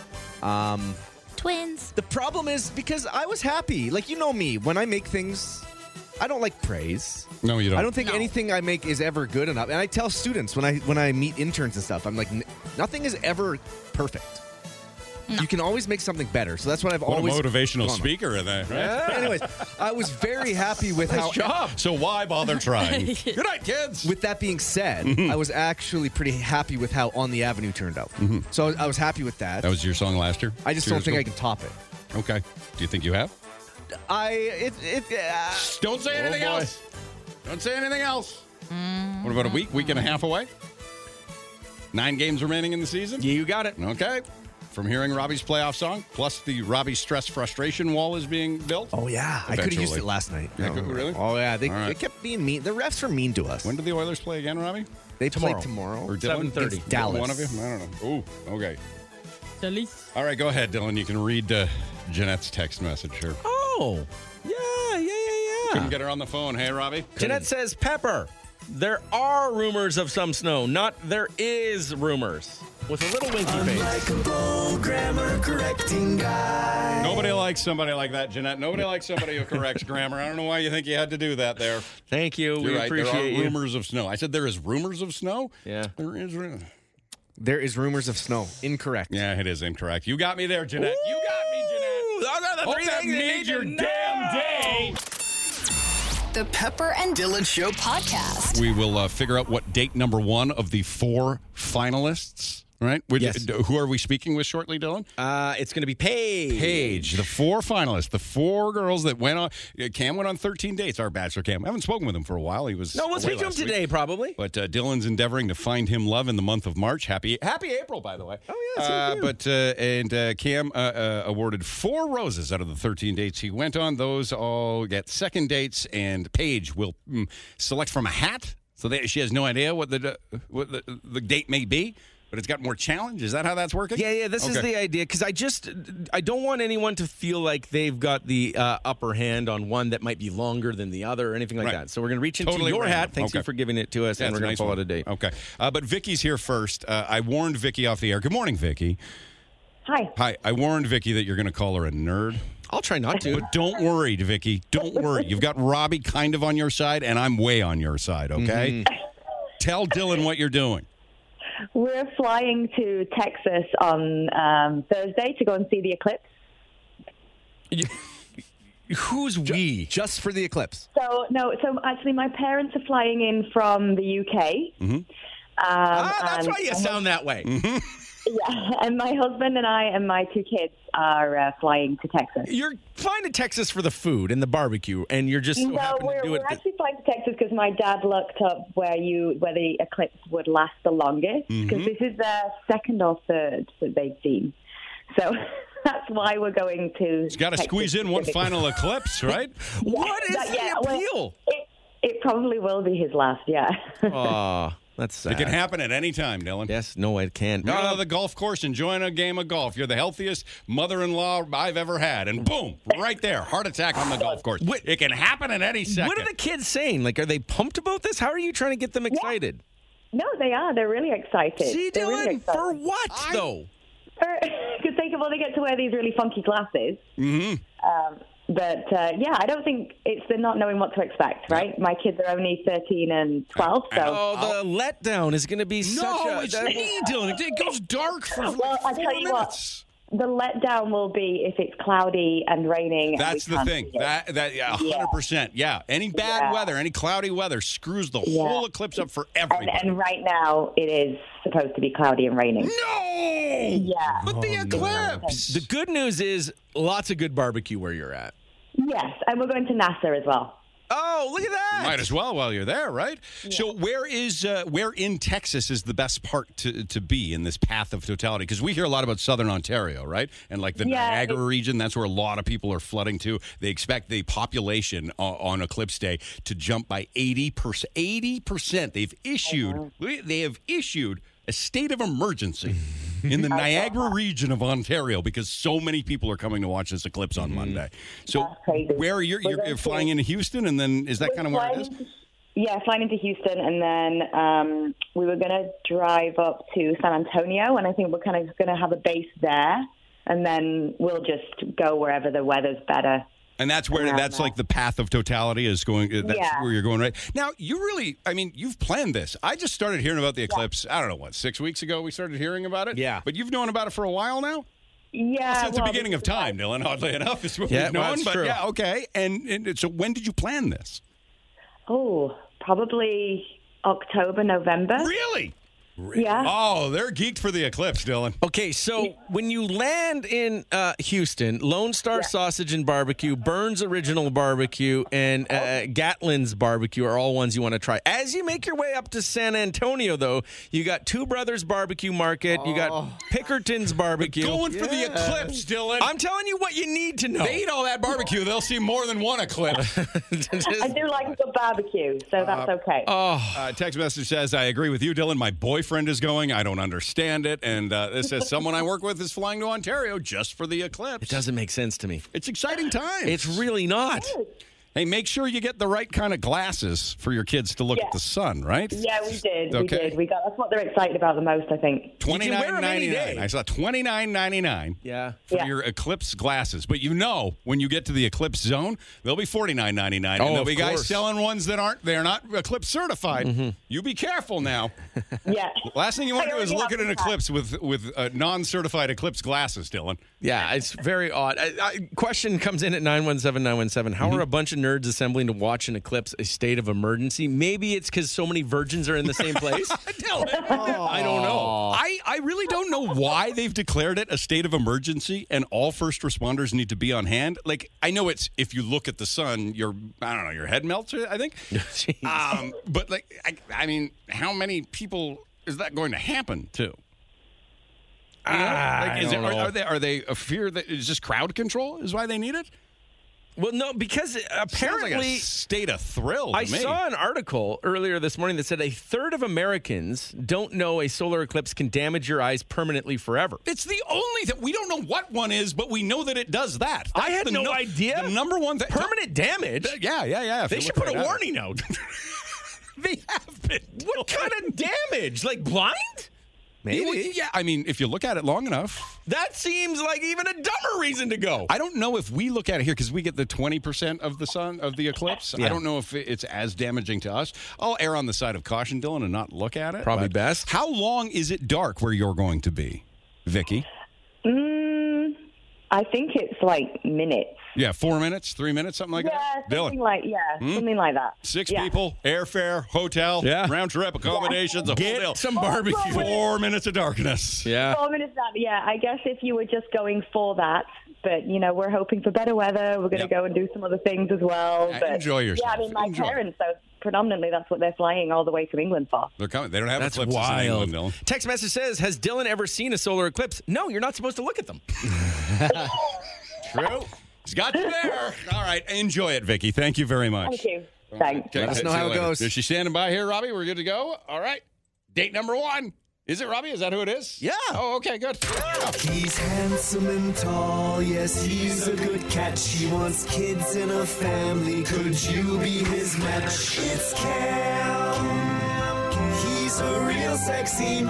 Twins. The problem is because I was happy. Like, you know me, when I make things, I don't like praise. No, you don't. I don't think No. anything I make is ever good enough. And I tell students when I meet interns and stuff, I'm like, nothing is ever perfect. You can always make something better. So that's what I've What always a motivational gone on. speaker in there, right? But anyways, I was very happy with how. job. So why bother trying? Good night, kids. With that being said, I was actually pretty happy with how On the Avenue turned out. So I was happy with that. That was your song last year? I just don't think I can top it. Okay. Do you think you have? Don't say anything else. Don't say anything else. What about a week and a half away? 9 games remaining in the season? Yeah, you got it. Okay. From hearing Robbie's playoff song, plus the Robbie stress frustration wall is being built. Oh yeah, I could have used Eventually. it last night. Yeah, really? Oh yeah, they All right. kept being mean. The refs were mean to us. When do the Oilers play again, Robbie? They Tomorrow. play tomorrow. Or Dylan? 7:30. Against Dallas. One of you? I don't know. Ooh, okay. All right, go ahead, Dylan. You can read Jeanette's text message here. Oh, yeah. Couldn't get her on the phone. Hey, Robbie. Jeanette says, Pepper, there are rumors of some snow, not there is rumors. With a little winky face. Nobody likes somebody like that, Jeanette. Nobody likes somebody who corrects grammar. I don't know why you think you had to do that there. Thank you. You're We right. appreciate there are you. rumors of snow. I said there is rumors of snow? Yeah. There is. There is rumors of snow. Incorrect. Yeah, it is incorrect. You got me there, Jeanette. You got me, Jeanette. Hope that made your damn day. The Pepper and Dylan Show podcast. We will figure out what date number 1 of the 4 finalists. Right? Yes. Who are we speaking with shortly, Dylan? It's going to be Paige. The 4 finalists, the 4 girls that went on. Cam went on 13 dates, our bachelor Cam. I haven't spoken with him for a while. He was No, we'll away speak to him last week. today, probably. But Dylan's endeavoring to find him love in the month of March. Happy April, by the way. Oh, yeah, same to you. But Cam awarded 4 roses out of the 13 dates he went on. Those all get second dates, and Paige will select from a hat. So she has no idea what the date may be. But it's got more challenge? Is that how that's working? Yeah, this is the idea. Because I don't want anyone to feel like they've got the upper hand on one that might be longer than the other or anything like Right. that. So we're going to reach into Totally your random. hat. Thanks Okay. you for giving it to us, Yeah, and it's we're a going nice to pull one. out a date. Okay. But Vicky's here first. I warned Vicky off the air. Good morning, Vicky. Hi. Hi. I warned Vicky that you're going to call her a nerd. I'll try not to. But don't worry, Vicky. Don't worry. You've got Robbie kind of on your side, and I'm way on your side, okay? Tell Dylan what you're doing. We're flying to Texas on Thursday to go and see the eclipse. Who's we? Just for the eclipse. So actually my parents are flying in from the UK. That's and- why you sound that way. Yeah, and my husband and I and my 2 kids are flying to Texas. You're flying to Texas for the food and the barbecue, and you're just so No, happen to do we're it. actually flying to Texas because my dad looked up where the eclipse would last the longest, because this is their second or third that they've seen. So that's why we're going to. He's got to squeeze in one final eclipse, right? What is the appeal? It probably will be his last, yeah. Aw, that's sad. It can happen at any time, Dylan. Yes, no, it can't. You're on the golf course enjoying a game of golf. You're the healthiest mother-in-law I've ever had. And boom, right there, heart attack on the golf course. It can happen at any second. What are the kids saying? Like, are they pumped about this? How are you trying to get them excited? No, they are. They're really excited. See, They're really Dylan, excited. for what, though? Because they get to wear these really funky glasses. But I don't think they're not knowing what to expect, right? My kids are only 13 and 12, so. Oh, the letdown is going to be such a... it's me, Dylan. It goes dark for Well, I 4 tell you minutes. what, the letdown will be if it's cloudy and raining. That's and we the can't thing. see it. That 100%. Yeah. Any bad weather, any cloudy weather screws the whole eclipse up for everybody. And right now, it is supposed to be cloudy and raining. No! Yeah. But the eclipse. The good news is lots of good barbecue where you're at. Yes, and we're going to NASA as well. Oh, look at that! Might as well while you're there, right? Yeah. So where in Texas is the best part to be in this path of totality? Because we hear a lot about Southern Ontario, right? And like the Niagara region, that's where a lot of people are flooding to. They expect the population on Eclipse Day to jump by 80%. 80%. They have issued a state of emergency in the Niagara region of Ontario because so many people are coming to watch this eclipse on Monday. So where you're flying into Houston, and then is that kind of where it is? Yeah, flying into Houston, and then we were going to drive up to San Antonio, and I think we're kind of going to have a base there, and then we'll just go wherever the weather's better. And that's where like the path of totality is going. That's where you're going, right? Now, you've planned this. I just started hearing about the eclipse, I don't know, 6 weeks ago we started hearing about it? Yeah. But you've known about it for a while now? Yeah. Since the beginning of time, Dylan, oddly enough, is what we've known. But true. Yeah, okay. And so when did you plan this? Oh, probably October, November. Really? Yeah. Oh, they're geeked for the eclipse, Dylan. Okay, so when you land in Houston, Lone Star Sausage and Barbecue, Burns Original Barbecue, and Gatlin's Barbecue are all ones you want to try. As you make your way up to San Antonio, though, you got Two Brothers Barbecue Market, you got Pickerton's Barbecue. Going for the eclipse, Dylan. I'm telling you what you need to know. They eat all that barbecue, they'll see more than one eclipse. I do like a good barbecue, so that's okay. Text message says, I agree with you, Dylan. My boyfriend is going. I don't understand it. And this says someone I work with is flying to Ontario just for the eclipse. It doesn't make sense to me. It's exciting times. It's really not. Hey, make sure you get the right kind of glasses for your kids to look at the sun, right? Yeah, we did. Okay. We did. That's what they're excited about the most, I think. $29.99. I saw $29.99 for your eclipse glasses. But when you get to the eclipse zone, they'll be $49.99. And there'll be guys selling ones that they're not eclipse certified. Mm-hmm. You be careful now. Yeah. Last thing you want to do is look at an eclipse with non-certified eclipse glasses, Dylan. Yeah, it's very odd. Question comes in at 917-917. How are a bunch of nerds assembling to watch an eclipse a state of emergency? Maybe it's because so many virgins are in the same place. I don't know. I really don't know why they've declared it a state of emergency and all first responders need to be on hand. Like, I know it's if you look at the sun, your head melts, I think. But how many people is that going to happen to? Are they a fear that it's just crowd control is why they need it? Well, no, because apparently like a state of thrill. I saw an article earlier this morning that said a third of Americans don't know a solar eclipse can damage your eyes permanently forever. It's the only thing we don't know what one is, but we know that it does that. I had no idea. The number one thing, permanent damage. Yeah. They should put a warning out. They have been. What kind of damage? Like blind? Maybe. Yeah, if you look at it long enough. That seems like even a dumber reason to go. I don't know if we look at it here because we get the 20% of the sun, of the eclipse. Yeah. I don't know if it's as damaging to us. I'll err on the side of caution, Dylan, and not look at it. Probably best. How long is it dark where you're going to be, Vicky? I think it's like minutes. Yeah, 4 minutes, 3 minutes, something like that? Something like that. 6 people, airfare, hotel, round trip, accommodations, get some barbecue. 4 minutes of darkness. Yeah. 4 minutes of that, I guess if you were just going for that, but, we're hoping for better weather. We're going to go and do some other things as well. But, enjoy yourself. Yeah, my parents, so predominantly that's what they're flying all the way from England for. They're coming. They don't have eclipses in England, Dylan. Text message says, has Dylan ever seen a solar eclipse? No, you're not supposed to look at them. True. He's got you there. All right. Enjoy it, Vicky. Thank you very much. Thank you. Thanks. Okay, let us know how it goes. Is she standing by here, Robbie? We're good to go? All right. Date number 1. Is it Robbie? Is that who it is? Yeah. Oh, okay, good. Yeah. He's handsome and tall. Yes, he's a good catch. He wants kids and a family. Could you be his match? It's Cam. He's a real sexy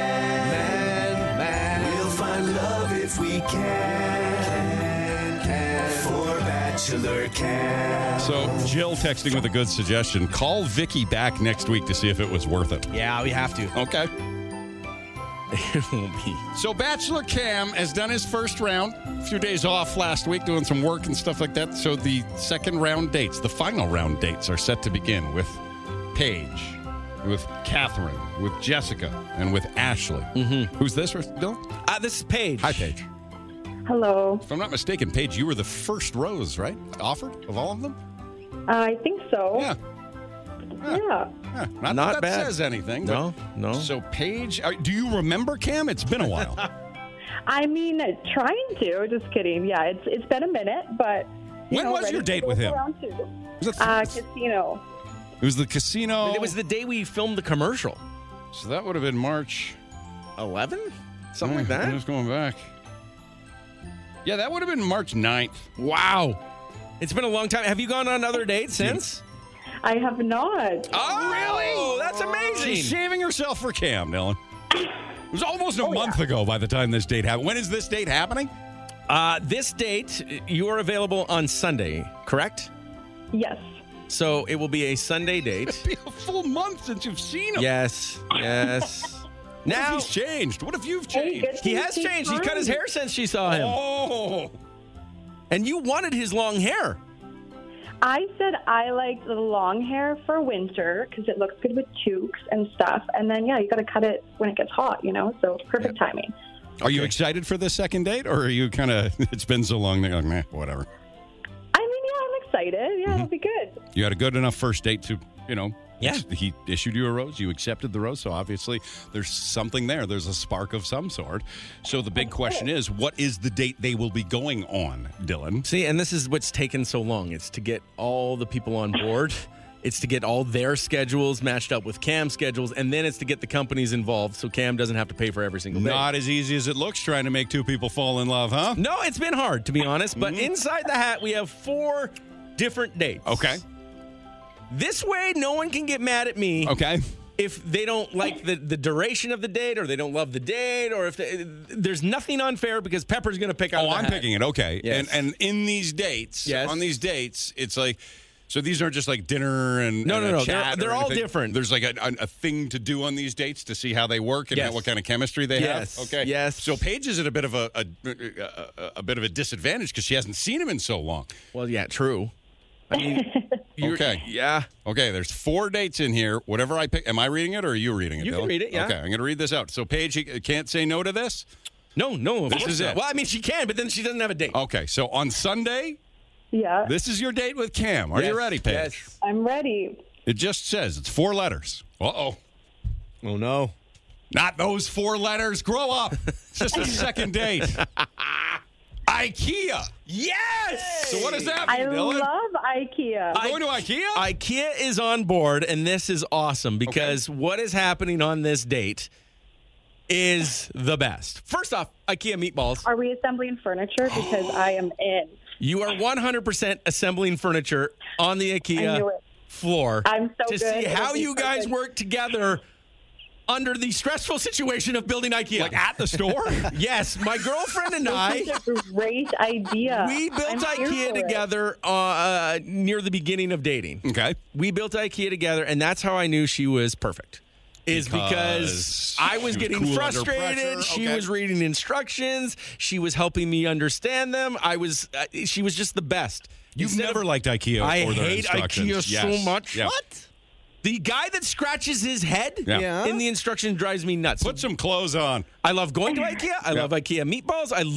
man. We'll find love if we can. For Bachelor Cam. So, Jill texting with a good suggestion. Call Vicky back next week to see if it was worth it. Yeah, we have to. Okay. It won't be. So Bachelor Cam has done his first round. A few days off last week doing some work and stuff like that. So the second round dates, the final round dates are set to begin with Paige, with Catherine, with Jessica, and with Ashley. Mm-hmm. Who's this, Dylan? This is Paige. Hi, Paige. Hello. If I'm not mistaken, Paige, you were the first rose, right? Offered of all of them? I think so. Yeah. Yeah. Not Not that bad. says anything. No, but- no. So, Paige, do you remember Cam? It's been a while. I mean, trying to. Just kidding. Yeah, it's been a minute, but. When was ready your to date go with him? around too. Was it Casino. It was the casino. It was the day we filmed the commercial. So that would have been March 11? Something like I'm that? just going back. Yeah, that would have been March 9th. Wow. It's been a long time. Have you gone on other dates since? I have not. Oh, really? That's amazing. She's shaving herself for Cam, Dylan. It was almost a month ago by the time this date happened. When is this date happening? This date, you are available on Sunday, correct? Yes. So it will be a Sunday date. It'll be a full month since you've seen him. Yes. What Now if he's changed? What if you've changed? he has changed. He's cut his hair since she saw him. Oh. And you wanted his long hair. I said I liked the long hair for winter because it looks good with toques and stuff. And then, you got to cut it when it gets hot, so perfect timing. Are you excited for this second date, or are you kind of, it's been so long, they're like, meh, whatever? I mean, I'm excited. Yeah, it'll be good. You had a good enough first date to, Yeah. he issued you a rose. You accepted the rose. So obviously there's something there. There's a spark of some sort. So the big question is, what is the date they will be going on, Dylan? See, and this is what's taken so long. It's to get all the people on board. It's to get all their schedules matched up with Cam's schedules, and then it's to get the companies involved so Cam doesn't have to pay for every single day. Not as easy as it looks trying to make two people fall in love, huh? No, it's been hard, to be honest. But inside the hat, we have 4 different dates. Okay. This way, no one can get mad at me. Okay. If they don't like the duration of the date, or they don't love the date, or if there's nothing unfair because Pepper's going to pick out. Oh, I'm picking it. Okay. Yes. And in these dates, on these dates, it's like, so these aren't just like dinner and No. a chat They're or all anything. different. There's like a thing to do on these dates to see how they work and Yes. what kind of chemistry they Yes. have. Okay. Yes. So Paige is at a bit of a bit of a disadvantage because she hasn't seen him in so long. Well, yeah, true. I mean, Okay. Yeah. Okay, there's 4 dates in here. Whatever I pick, am I reading it or are you reading it? You can Dylan? read it, yeah. Okay, I'm going to read this out. So Paige can't say no to this? No. Of This course is not. it. Well, I mean, she can, but then she doesn't have a date. Okay, so on Sunday, Yeah. this is your date with Cam. Are you Yes, ready, Paige? yes. I'm ready. It just says it's 4 letters. Uh-oh. Oh, no. Not those 4 letters. Grow up. It's just a second date. IKEA. Yes! So what does that I mean, Dylan? love IKEA. Going to IKEA? IKEA is on board, and this is awesome because what is happening on this date is the best. First off, IKEA meatballs. Are we assembling furniture? Because I am in. You are 100% assembling furniture on the I knew IKEA it. floor I'm so to good. see It'll how be you guys perfect. work together under the stressful situation of building IKEA. Like at the store? Yes, my girlfriend and I, It's a great idea. we built I'm here IKEA for it. together near the beginning of dating. Okay. We built IKEA together, and that's how I knew she was perfect. Is because I was she was getting cool under frustrated. pressure. She Okay. was reading instructions. She was helping me understand them. She was just the best. You've Instead never of- liked IKEA I or their hate instructions. IKEA so Yes. much. Yeah. What? The guy that scratches his head Yeah. in the instructions drives me nuts. Put some clothes on. I love going to IKEA. I love IKEA meatballs. I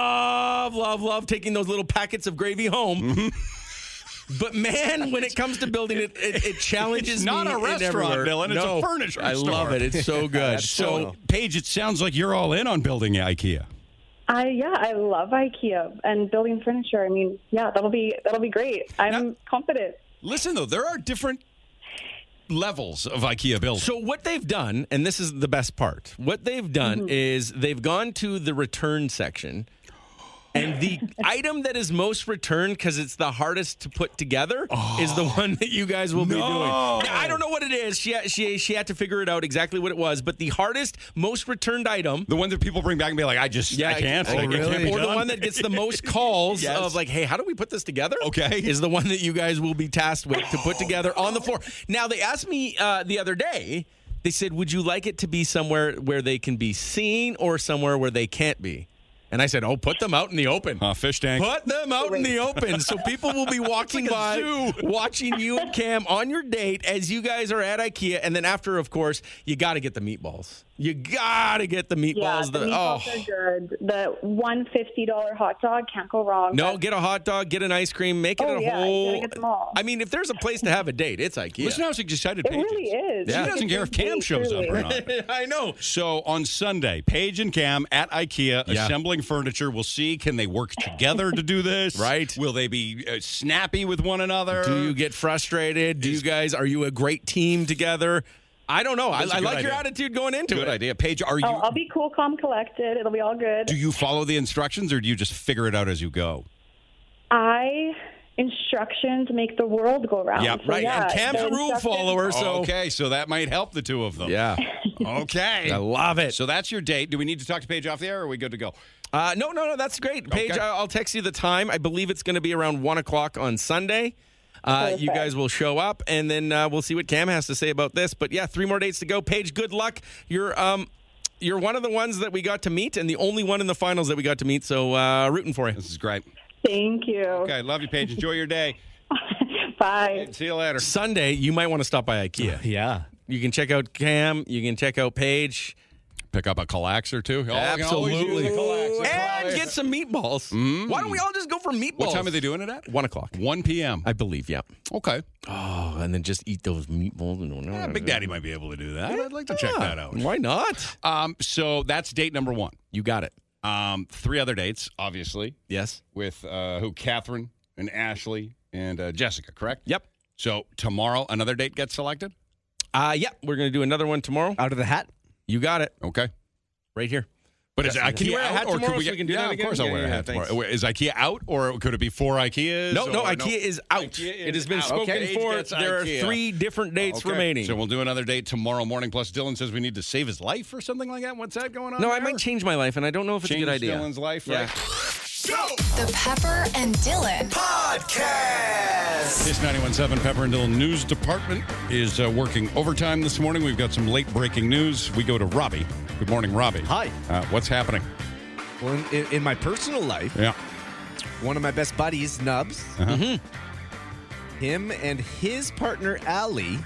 love taking those little packets of gravy home. Mm-hmm. But man, when it comes to building it, it challenges It's not me a in restaurant, everywhere. Dylan. It's No, a furniture I store. love it. It's so good. So, Paige, it sounds like you're all in on building IKEA. I love IKEA and building furniture. I mean, that'll be great. I'm confident. Listen, though, there are different levels of IKEA building. So what they've done, and this is the best part, what they've done is they've gone to the return section. And the item that is most returned, because it's the hardest to put together, is the one that you guys will be doing. Now, I don't know what it is. She had to figure it out exactly what it was. But the hardest, most returned item. The one that people bring back and be like, I can't. Or It can't be the done. one that gets the most calls Yes. of like, hey, how do we put this together? Okay. Is the one that you guys will be tasked with to put together on the floor. Now, they asked me the other day, they said, would you like it to be somewhere where they can be seen or somewhere where they can't be? And I said, put them out in the open. Fish tank. Put them out in the open so people will be walking by, watching you and Cam on your date as you guys are at IKEA. And then after, of course, you got to get the meatballs. You got to get the meatballs. The meatballs are good. The $150 hot dog, can't go wrong. No, get a hot dog, get an ice cream, make it a whole. You gotta get them all. I mean, if there's a place to have a date, it's IKEA. Listen how excited It Paige really is. She doesn't care if Cam shows up or not. I know. So on Sunday, Paige and Cam at IKEA assembling furniture. We'll see, can they work together to do this? Right. Will they be snappy with one another? Do you get frustrated? Are you a great team together? I don't know. I like your attitude going into it. Good idea. Paige, are you? I'll be cool, calm, collected. It'll be all good. Do you follow the instructions or do you just figure it out as you go? Instructions make the world go round. Yep, so right. Yeah, and Cam's a rule follower, so. Okay, so that might help the two of them. Yeah. Okay. I love it. So that's your date. Do we need to talk to Paige off the air or are we good to go? No, that's great. Paige, Okay. I'll text you the time. I believe it's going to be around 1 o'clock on Sunday. You guys will show up, and then we'll see what Cam has to say about this. But, 3 more dates to go. Paige, good luck. You're one of the ones that we got to meet and the only one in the finals that we got to meet, so rooting for you. This is great. Thank you. Okay, love you, Paige. Enjoy your day. Bye. See you later. Sunday, you might want to stop by IKEA. Yeah. You can check out Cam. You can check out Paige. Pick up a Kallax or two. Absolutely. And get some meatballs. Why don't we all just go for meatballs? What time are they doing it at? 1 o'clock. 1 p.m. I believe, yeah. Okay. Oh, and then just eat those meatballs. Big Daddy might be able to do that. I'd like to check that out. Why not? So that's date number 1. You got it. 3 other dates, obviously. Yes. With who? Catherine and Ashley and Jessica, correct? Yep. So tomorrow, another date gets selected? Yeah. We're going to do another one tomorrow. Out of the hat? You got it. Okay. Right here. But is IKEA Can you wear a hat out, or tomorrow could we so get, we can do yeah, that of again? course I'll wear a hat tomorrow. Is IKEA out, or could it be 4 IKEAs? No, IKEA is out. IKEA It has been out. spoken Okay. for. Gets There IKEA. are 3 different dates Okay. remaining. So we'll do another date tomorrow morning. Plus, Dylan says we need to save his life or something like that. What's that going on? No, I there? might change my life, and I don't know if it's Change a good idea. Dylan's life, Yeah. right? The Pepper and Dylan Podcast. This 91.7 Pepper and Dylan News Department is working overtime this morning. We've got some late breaking news. We go to Robbie. Good morning, Robbie. Hi. What's happening? Well, in my personal life, Yeah. one of my best buddies, Nubs, him and his partner, Allie,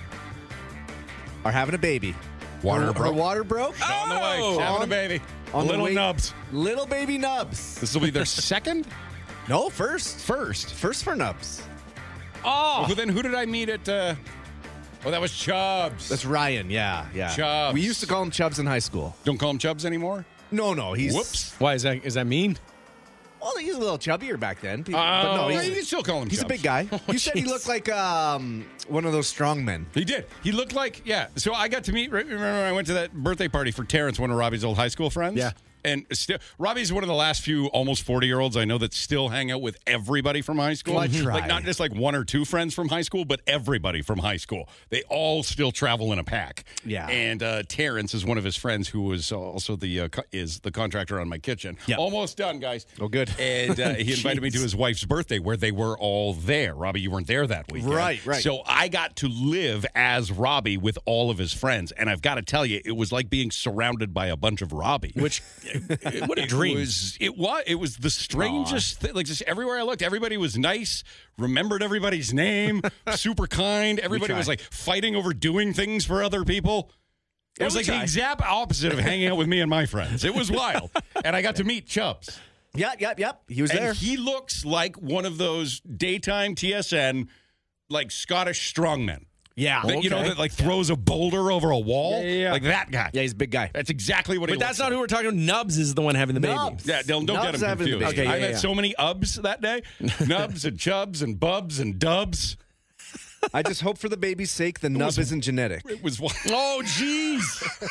are having a baby. Her water broke. On the way. She's having a baby. On the Little way- Nubs. Little baby Nubs. This will be their second? No, first. First. First for Nubs. Oh. Well, then who did I meet at... that was Chubbs. That's Ryan, yeah. Chubbs. We used to call him Chubbs in high school. Don't call him Chubbs anymore? No, he's... Whoops. Why is that mean? Well, he was a little chubbier back then. But No, no, you can still call him he's Chubbs. a big guy. You said he looked like one of those strong men. He did. He looked like, So I got to meet, remember I went to that birthday party for Terrence, one of Robbie's old high school friends? Yeah. And still, Robbie's one of the last few almost 40-year-olds I know that still hang out with everybody from high school. Well, I try. Like not just like 1 or 2 friends from high school, but everybody from high school. They all still travel in a pack. Yeah. And Terrence is one of his friends who was also is the contractor on my kitchen. Yep. Almost done, guys. Oh, good. And he invited me to his wife's birthday where they were all there. Robbie, you weren't there that weekend. Right. So I got to live as Robbie with all of his friends. And I've got to tell you, it was like being surrounded by a bunch of Robbie. Which, what a dream. It was the strangest thing. Like just everywhere I looked, everybody was nice, remembered everybody's name, super kind. Everybody was like fighting over doing things for other people. It was like the exact opposite of hanging out with me and my friends. It was wild. And I got to meet Chubbs. Yep. He was And there. he looks like one of those daytime TSN, like Scottish strongmen. Yeah. That, you know, that like throws a boulder over a wall. Yeah. Like that guy. Yeah, he's a big guy. That's exactly what he But looks that's not like. who we're talking about. Nubs is the one having the baby. Nubs. Yeah, don't get Nubs him having the confused. baby. I Okay, met yeah. so many Ubs that day. Nubs and Chubbs and Bubs and Dubs. I just hope for the baby's sake the nub isn't genetic. It was Oh, jeez.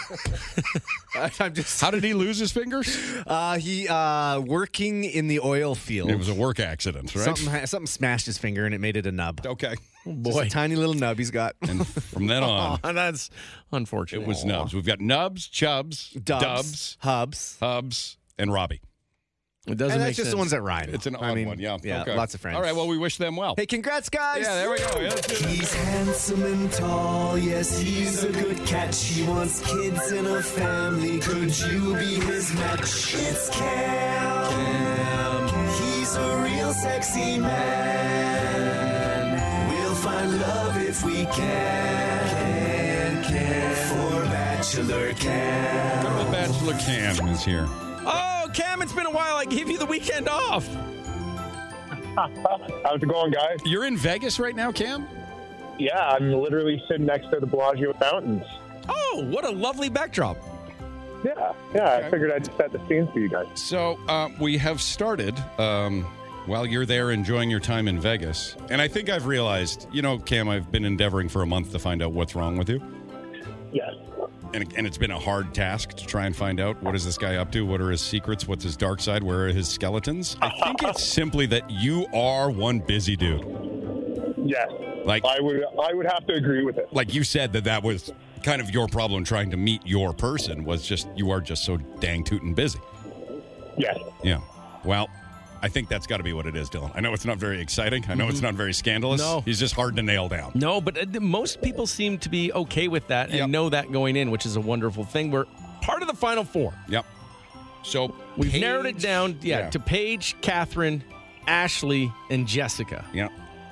I'm just. How did he lose his fingers? He working in the oil field. It was a work accident, right? Something smashed his finger and it made it a nub. Okay. Just a tiny little nub he's got. And from then on, That's unfortunate. it was Nubs. We've got Nubs, Chubbs, Dubs, Hubs, Hubs, and Robbie. It doesn't and make that's just sense. the ones that rhyme. It's an odd I mean, one, yeah. Yeah, Okay. lots of friends. All right, well, we wish them well. Hey, congrats, guys. Yeah, there we go. Yeah, let's do that. He's handsome and tall, yes, he's a good catch. He wants kids and a family. Could you be his match? It's Cam. He's a real sexy man. We'll find love if we can. For bad Bachelor Cam. Good old Bachelor Cam is here. Oh, Cam, it's been a while. I gave you the weekend off. How's it going, guys? You're in Vegas right now, Cam? Yeah, I'm literally sitting next to the Bellagio Mountains. Oh, what a lovely backdrop. Yeah, I figured I'd set the scene for you guys. So we have started while you're there enjoying your time in Vegas. And I think I've realized, Cam, I've been endeavoring for a month to find out what's wrong with you. Yes. And it's been a hard task to try and find out what is this guy up to, what are his secrets, what's his dark side, where are his skeletons. I think it's simply that you are one busy dude. Yes. Like I would have to agree with it. Like you said that was kind of your problem trying to meet your person, was just you are just so dang tootin' busy. Yes. Yeah. Well, I think that's got to be what it is, Dylan. I know it's not very exciting. I know it's not very scandalous. No. He's just hard to nail down. No, but most people seem to be okay with that and know that going in, which is a wonderful thing. We're part of the Final Four. Yep. So we've narrowed it down to Paige, Catherine, Ashley, and Jessica. Yeah.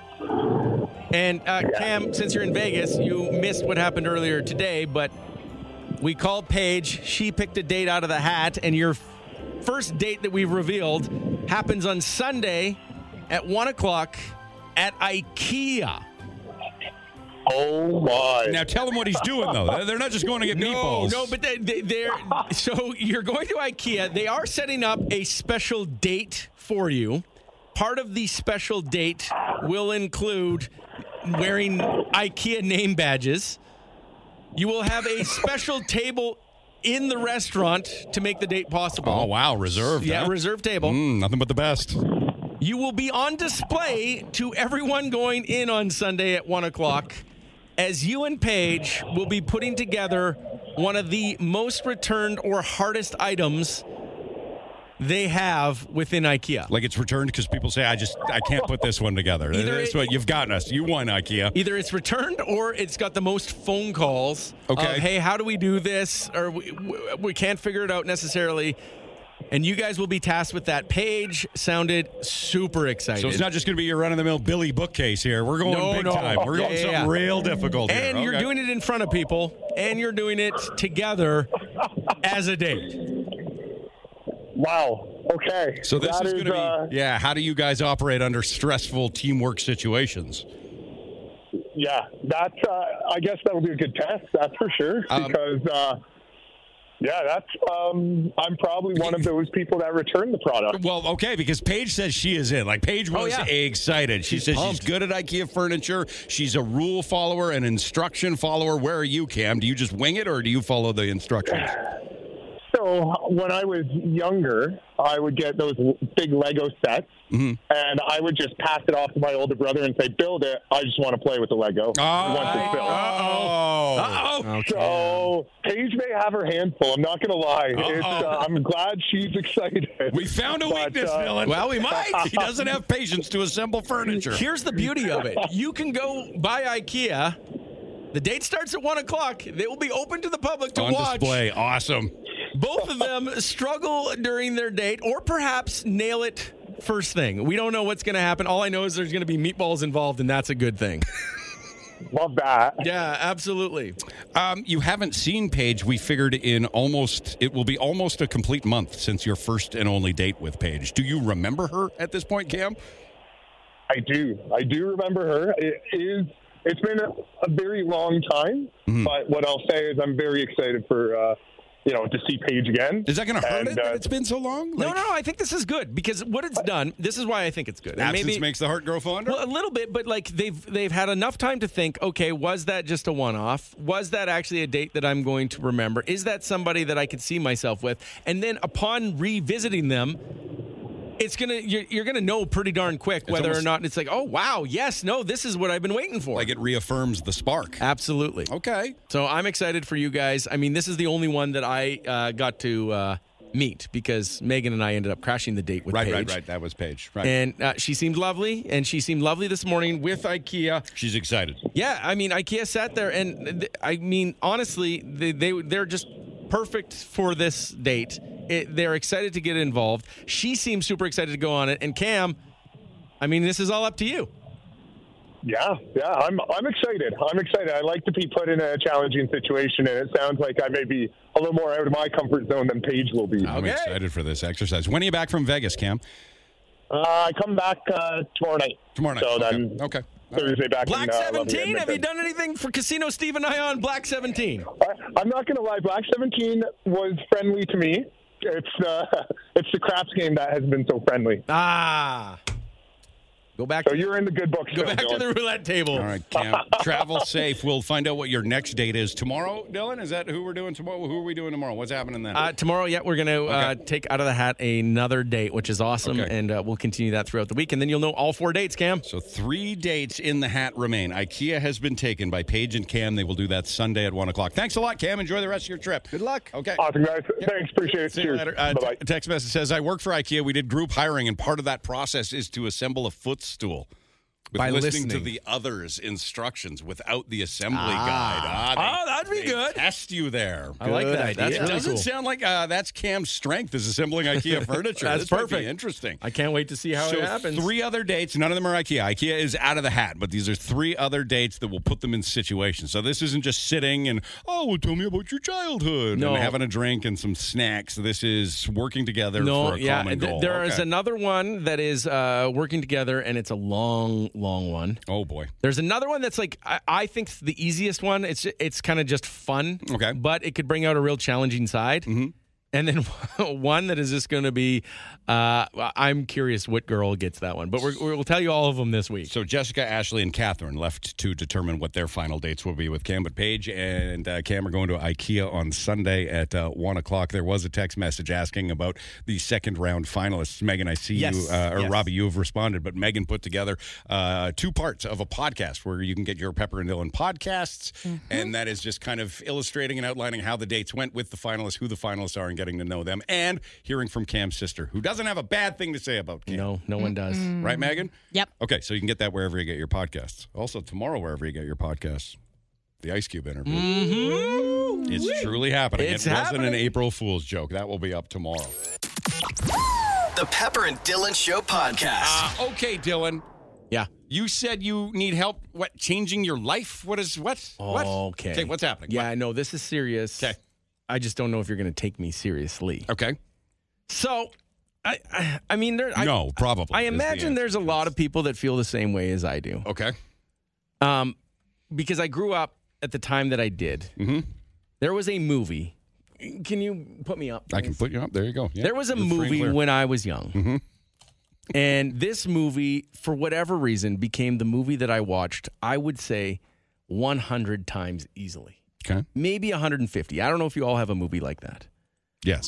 And Cam, since you're in Vegas, you missed what happened earlier today, but we called Paige. She picked a date out of the hat, and your first date that we've revealed happens on Sunday at 1 o'clock at IKEA. Oh, my. Now tell him what he's doing, though. They're not just going to get meatballs. No, but they're so you're going to IKEA. They are setting up a special date for you. Part of the special date will include wearing IKEA name badges. You will have a special table in the restaurant to make the date possible. Oh, wow. Reserved. Yeah, huh? reserved table. Nothing but the best. You will be on display to everyone going in on Sunday at 1 o'clock as you and Paige will be putting together one of the most returned or hardest items they have within IKEA. Like it's returned because people say, I can't put this one together. That's what you've gotten us. You won, IKEA. Either it's returned or it's got the most phone calls. Okay. Of, hey, how do we do this? Or we can't figure it out necessarily. And you guys will be tasked with that. Paige sounded super excited. So it's not just going to be your run-of-the-mill Billy bookcase here. We're going big time. We're going something real difficult here. And you're doing it in front of people. And you're doing it together as a date. Wow. Okay. So this is going to be, how do you guys operate under stressful teamwork situations? Yeah, that's, I guess that will be a good test, that's for sure. Because, I'm probably one of those people that return the product. Well, okay, because Paige says she is in. Like, Paige was excited. She says pumped. she's good at IKEA furniture. She's a rule follower, an instruction follower. Where are you, Cam? Do you just wing it, or do you follow the instructions? So when I was younger, I would get those big Lego sets, and I would just pass it off to my older brother and say, build it. I just want to play with the Lego once it's built. Okay. So Paige may have her hands full. I'm not going to lie. I'm glad she's excited. We found a weakness, Dylan. Well, we might. He doesn't have patience to assemble furniture. Here's the beauty of it. You can go buy IKEA. The date starts at 1 o'clock. They will be open to the public to on watch. display. Awesome. Both of them struggle during their date or perhaps nail it first thing. We don't know what's going to happen. All I know is there's going to be meatballs involved, and that's a good thing. Love that. Yeah, absolutely. You haven't seen Paige. We figured it will be almost a complete month since your first and only date with Paige. Do you remember her at this point, Cam? I do. I do remember her. It's been a very long time, but what I'll say is I'm very excited for to see Paige again. Is that going to hurt it that it's been so long? No, I think this is good because what it's done, this is why I think it's good. Absence makes the heart grow fonder? Well, a little bit, but like they've had enough time to think, okay, was that just a one-off? Was that actually a date that I'm going to remember? Is that somebody that I could see myself with? And then upon revisiting them, you're gonna know pretty darn quick whether or not it's like, oh wow, yes, no, this is what I've been waiting for. Like it reaffirms the spark. Absolutely. Okay. So I'm excited for you guys. I mean, this is the only one that I got to meet because Megan and I ended up crashing the date with Paige. Right. That was Paige. Right. And she seemed lovely, and she seemed lovely this morning with IKEA. She's excited. Yeah, I mean, IKEA sat there, and I mean, honestly, they're just perfect for this date. They're excited to get involved. She seems super excited to go on it. And Cam, I mean, this is all up to you. Yeah, I'm excited. I like to be put in a challenging situation, and it sounds like I may be a little more out of my comfort zone than Paige will be. I'm excited for this exercise. When are you back from Vegas, Cam? I come back tomorrow night. Tomorrow night. So okay. then Okay. Thursday back Black in 17? Have you done anything for Casino Steve and I on Black 17? I'm not going to lie. Black 17 was friendly to me. It's the craps game that has been so friendly. Go back. So you're in the good books. Go back to the roulette table. All right, Cam. Travel safe. We'll find out what your next date is tomorrow. Dylan, is that who we're doing tomorrow? Who are we doing tomorrow? What's happening then? Tomorrow, we're going to take out of the hat another date, which is awesome, and we'll continue that throughout the week, and then you'll know all 4 dates, Cam. So 3 dates in the hat remain. IKEA has been taken by Paige and Cam. They will do that Sunday at 1 o'clock. Thanks a lot, Cam. Enjoy the rest of your trip. Good luck. Okay. Awesome, guys. Thanks. Appreciate it. See you Cheers. later. Bye-bye. Text message says, I work for IKEA. We did group hiring, and part of that process is to assemble a footstool. By listening to the others' instructions without the assembly guide. That'd be good. Test you there. I like that. That's It really doesn't cool. sound like that's Cam's strength is assembling IKEA furniture. That's This might perfect. be interesting. I can't wait to see how So it happens. 3 other dates. None of them are IKEA. IKEA is out of the hat, but these are 3 other dates that will put them in situations. So this isn't just sitting and, tell me about your childhood No. and having a drink and some snacks. This is working together for a common goal. There is Okay. another one that is working together, and it's a long, long one. Oh, boy. There's another one that's like I think the easiest one. It's kind of just fun, okay, but it could bring out a real challenging side. Mm-hmm. And then one that is just going to be, I'm curious what girl gets that one. But we'll tell you all of them this week. So Jessica, Ashley, and Catherine left to determine what their final dates will be with Cam. But Paige and Cam are going to IKEA on Sunday at 1 o'clock. There was a text message asking about the second round finalists. Megan, I see you, Yes. Robbie, you have responded. But Megan put together 2 parts of a podcast where you can get your Pepper and Dylan podcasts. Mm-hmm. And that is just kind of illustrating and outlining how the dates went with the finalists, who the finalists are, and getting to know them, and hearing from Cam's sister, who doesn't have a bad thing to say about Cam. No one does. Right, Megan? Yep. Okay, so you can get that wherever you get your podcasts. Also, tomorrow, wherever you get your podcasts, the Ice Cube interview. Mm-hmm. It's truly happening. It's it wasn't happening. an April Fool's joke. That will be up tomorrow. The Pepper and Dylan Show podcast. Okay, Dylan. Yeah. You said you need help, changing your life? What? Okay. Okay, what's happening? Yeah, I know this is serious. Okay. I just don't know if you're going to take me seriously. Okay. So, I mean, no, probably. I imagine there's a lot of people that feel the same way as I do. Okay. Because I grew up at the time that I did. Mm-hmm. There was a movie. Can you put me up? I can put you up. There you go. Yeah. There was a movie when I was young. Mm-hmm. And this movie, for whatever reason, became the movie that I watched, I would say, 100 times easily. Okay. Maybe 150. I don't know if you all have a movie like that. Yes.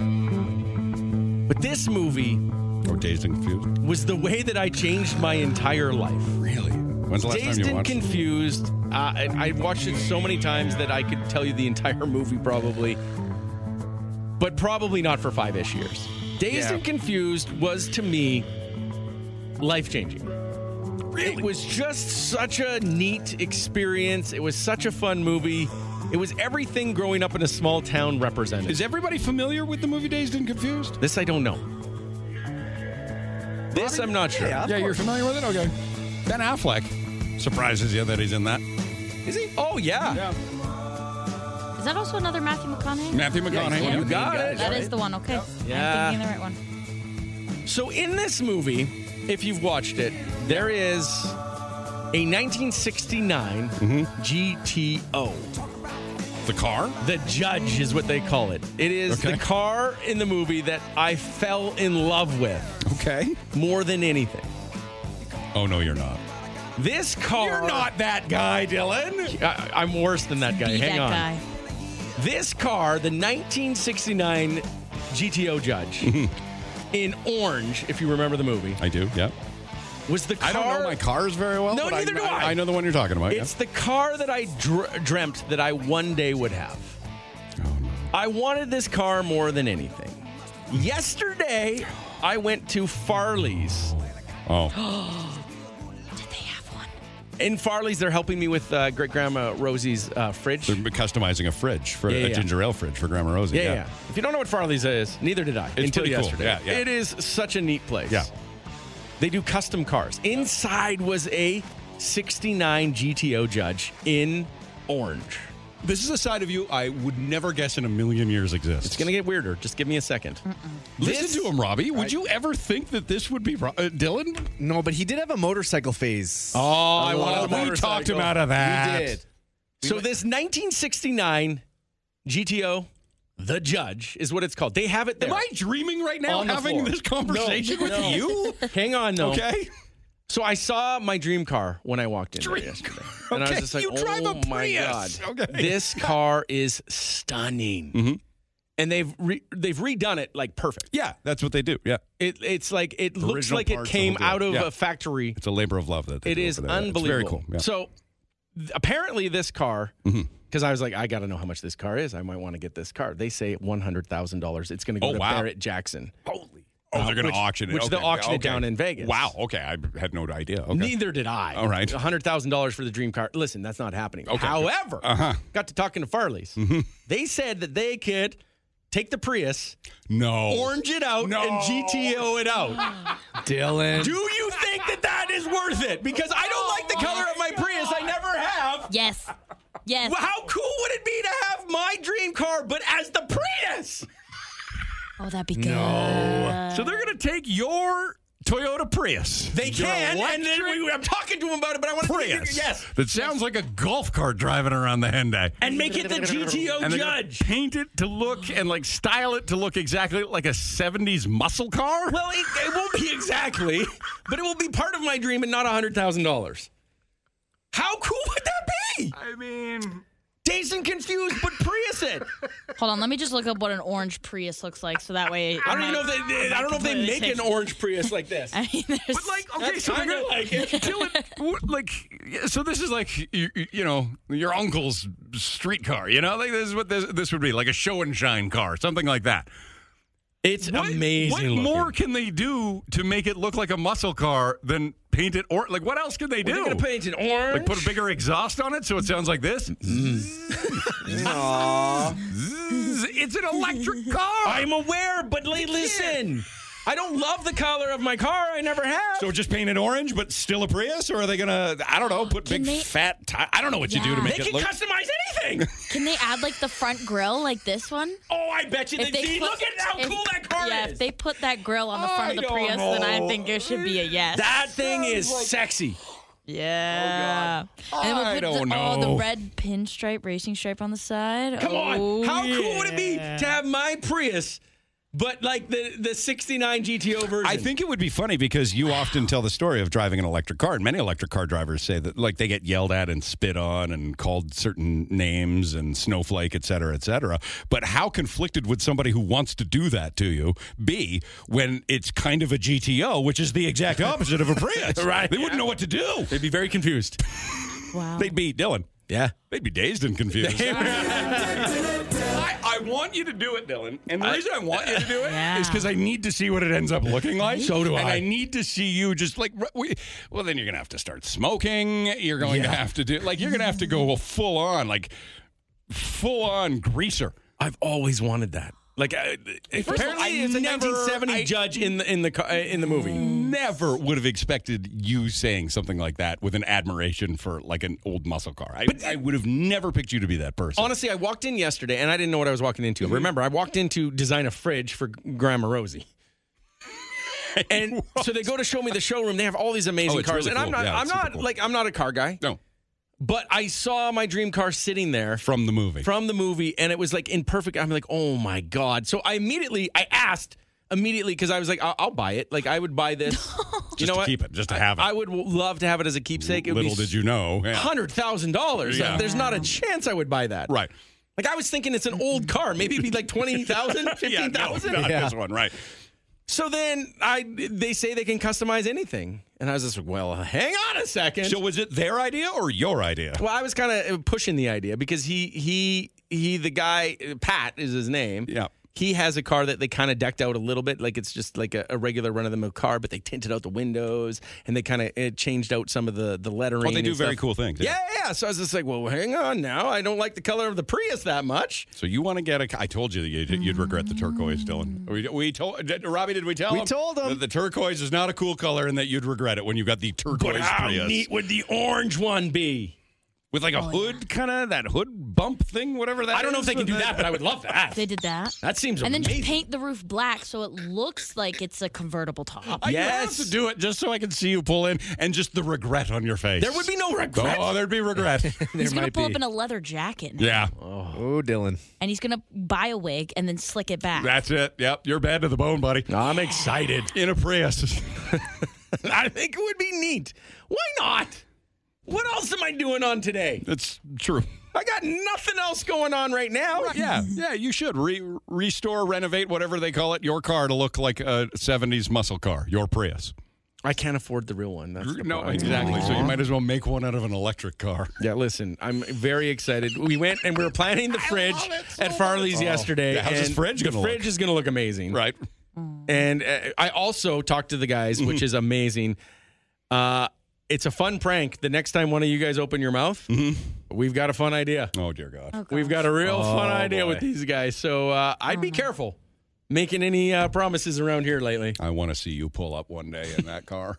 But this movie Dazed and Confused was the way that I changed my entire life. Really? When's the last Dazed time you and watched it? Confused. I watched it so many times that I could tell you the entire movie probably. But probably not for 5-ish years. Dazed and Confused was, to me, life-changing. Really? It was just such a neat experience. It was such a fun movie. It was everything growing up in a small town represented. Is everybody familiar with the movie Dazed and Confused? This I don't know. This I'm not sure. Yeah, you're familiar with it? Okay. Ben Affleck surprises you that he's in that. Is he? Oh, yeah. Is that also another Matthew McConaughey? Matthew McConaughey. Yeah, you got it. That is the one. Okay. Yeah. I'm thinking the right one. So in this movie, if you've watched it, there is a 1969 GTO. The car? The Judge is what they call it. It is the car in the movie that I fell in love with. Okay. More than anything. Oh, no, you're not. This car... You're not that guy, Dylan. I'm worse than that guy. Be Hang that on. guy. This car, the 1969 GTO Judge, in orange, if you remember the movie. I do, yeah. Was the car... I don't know my cars very well. No, but neither do I. I know the one you're talking about. It's the car that I dreamt that I one day would have. Oh, no. I wanted this car more than anything. Yesterday, I went to Farley's. Oh. Did they have one? In Farley's, they're helping me with Great-Grandma Rosie's fridge. They're customizing a fridge, for a ginger ale fridge for Grandma Rosie. Yeah. If you don't know what Farley's is, neither did I. It's until pretty cool. yesterday. Yeah. It is such a neat place. Yeah. They do custom cars. Inside was a 69 GTO Judge in orange. This is a side of you I would never guess in a million years exists. It's going to get weirder. Just give me a second. Listen to him, Robbie. Would you ever think that this would be Dylan? No, but he did have a motorcycle phase. We talked him out of that. We did. So this 1969 GTO, the Judge, is what it's called. They have it there. Am I dreaming right now having this conversation with you? Hang on, no. Okay. So I saw my dream car when I walked in there yesterday. And I was just like, you drive a my Prius. God. Okay. This car is stunning. Mm-hmm. And they've redone it like perfect. Yeah, that's what they do. Yeah. It's like, it looks Original like it parts, came the whole out deal. of Yeah. a factory. It's a labor of love that they It do is over there. unbelievable. It's very cool. Yeah. So apparently this car, because I was like, I got to know how much this car is. I might want to get this car. They say $100,000. It's going to go to Barrett Jackson. Holy. Oh, they're going to auction it. Which they'll auction it down in Vegas. Wow. Okay. I had no idea. Okay. Neither did I. All right. $100,000 for the dream car. Listen, that's not happening. Okay. However, got to talking to Farley's. They said that they could take the Prius, orange it out, and GTO it out. Dylan. Do you think that is worth it? Because I don't like the color of my Prius. I never have. Yes. Yes. Well, how cool would it be to have my dream car, but as the Prius? Oh, that'd be good. So they're going to take your Toyota Prius. They can, and then I'm talking to them about it, but I want to Prius. Yes. That sounds like a golf cart driving around the Henday. And make it the GTO And they're gonna Judge. paint it to look and like style it to look exactly like a 70s muscle car? Well, it won't be exactly, but it will be part of my dream and not $100,000. How cool would that be? I mean, Dazed and confused, but Prius it. Hold on, let me just look up what an orange Prius looks like, so that way. I don't even know if they make an orange Prius like this. I mean, there's, but like, okay, so kinda they're like it. Dylan, like, so this is like you know your uncle's street car. You know, like this is what this would be, like a show and shine car, something like that. It's amazing. What looking. more can they do to make it look like a muscle car than paint it or like what else can they do? They're going to paint it orange. Like put a bigger exhaust on it so it sounds like this. It's an electric car. I'm aware, but listen. I don't love the color of my car. I never have. So just paint it orange, but still a Prius? Or are they going to, I don't know, put fat I don't know what you do to make they it can look. customize anything. Can they add like the front grill like this one? Oh, I bet you If they they put- look at how cool that car Yeah, is. if they put that grill on the front of the don't Prius, then I know. think it should be a yes. That thing is sexy. Yeah. And then I we'll put don't the know. red pinstripe, racing stripe on the side. Come on. How cool would it be yeah. to have my Prius, but like the 69 GTO version? I think it would be funny because you often tell the story of driving an electric car, and many electric car drivers say that like they get yelled at and spit on and called certain names and snowflake, et cetera, but how conflicted would somebody who wants to do that to you be when it's kind of a GTO, which is the exact opposite of a Prius? Right. They wouldn't know what to do. They'd be very confused. Wow. They'd be, Dylan, Yeah. they'd be dazed and confused. I want you to do it, Dylan. And the reason I want you to do it is because I need to see what it ends up looking like. So do And I. I need to see you just like, well, then you're going to have to start smoking. You're going to have to do, like, you're going to have to go full on greaser. I've always wanted that. Like, apparently it's a 1970 Judge in the movie. Never would have expected you saying something like that with an admiration for like an old muscle car. I would have never picked you to be that person. Honestly, I walked in yesterday and I didn't know what I was walking into. Remember, I walked in to design a fridge for Grandma Rosie. And so they go to show me the showroom. They have all these amazing it's cars, really and cool. Yeah, I'm it's super not cool. like I'm not a car guy. No. But I saw my dream car sitting there From the movie. and it was like in perfect. I'm like, oh my God. So I asked because I was like, I'll buy it. Like I would buy this. Just to keep it, just to have it. I would love to have it as a keepsake. It would Little did you know. Yeah. $100,000. Yeah. There's not a chance I would buy that. Right. Like I was thinking it's an old car. Maybe it'd be like 20,000, 15,000. Not this one, right. So then they say they can customize anything. And I was just like, well, hang on a second. So was it their idea or your idea? Well, I was kind of pushing the idea because he the guy, Pat is his name. Yeah. He has a car that they kind of decked out a little bit, like it's just like a regular run-of-the-mill car, but they tinted out the windows and they kind of changed out some of the lettering. Oh, they do and very stuff. cool things. Yeah. So I was just like, well, hang on now. I don't like the color of the Prius that much. So you want to get a? I told you that you'd regret the turquoise, Dylan. We told Robbie. Did we tell him? We told him that the turquoise is not a cool color and that you'd regret it when you got the turquoise But how Prius. neat would the orange one be? With like a hood, kind of that hood bump thing, whatever that is. I don't know if they can do that, but I would love that. They did that. That seems And then amazing. just paint the roof black so it looks like it's a convertible top. I have to do it just so I can see you pull in and just the regret on your face. There would be no regret. Oh, there'd be regret. He's going to pull up in a leather jacket now. Yeah. Oh, Dylan. And he's going to buy a wig and then slick it back. That's it. Yep. You're bad to the bone, buddy. I'm excited. In a Prius. I think it would be neat. Why not? What else am I doing on today? That's true. I got nothing else going on right now. Yeah, you should restore, renovate, whatever they call it, your car to look like a 70s muscle car, your Prius. I can't afford the real one. That's the No, problem. exactly. So you might as well make one out of an electric car. Yeah, listen, I'm very excited. We went and we were planning the fridge at Farley's yesterday. Yeah, how's this and fridge The gonna fridge look? is going to look amazing. Right. And I also talked to the guys, which is amazing. It's a fun prank. The next time one of you guys open your mouth, we've got a fun idea. Oh, dear God. We've got a real fun idea boy. with these guys. So I'd be careful making any promises around here lately. I want to see you pull up one day in that car.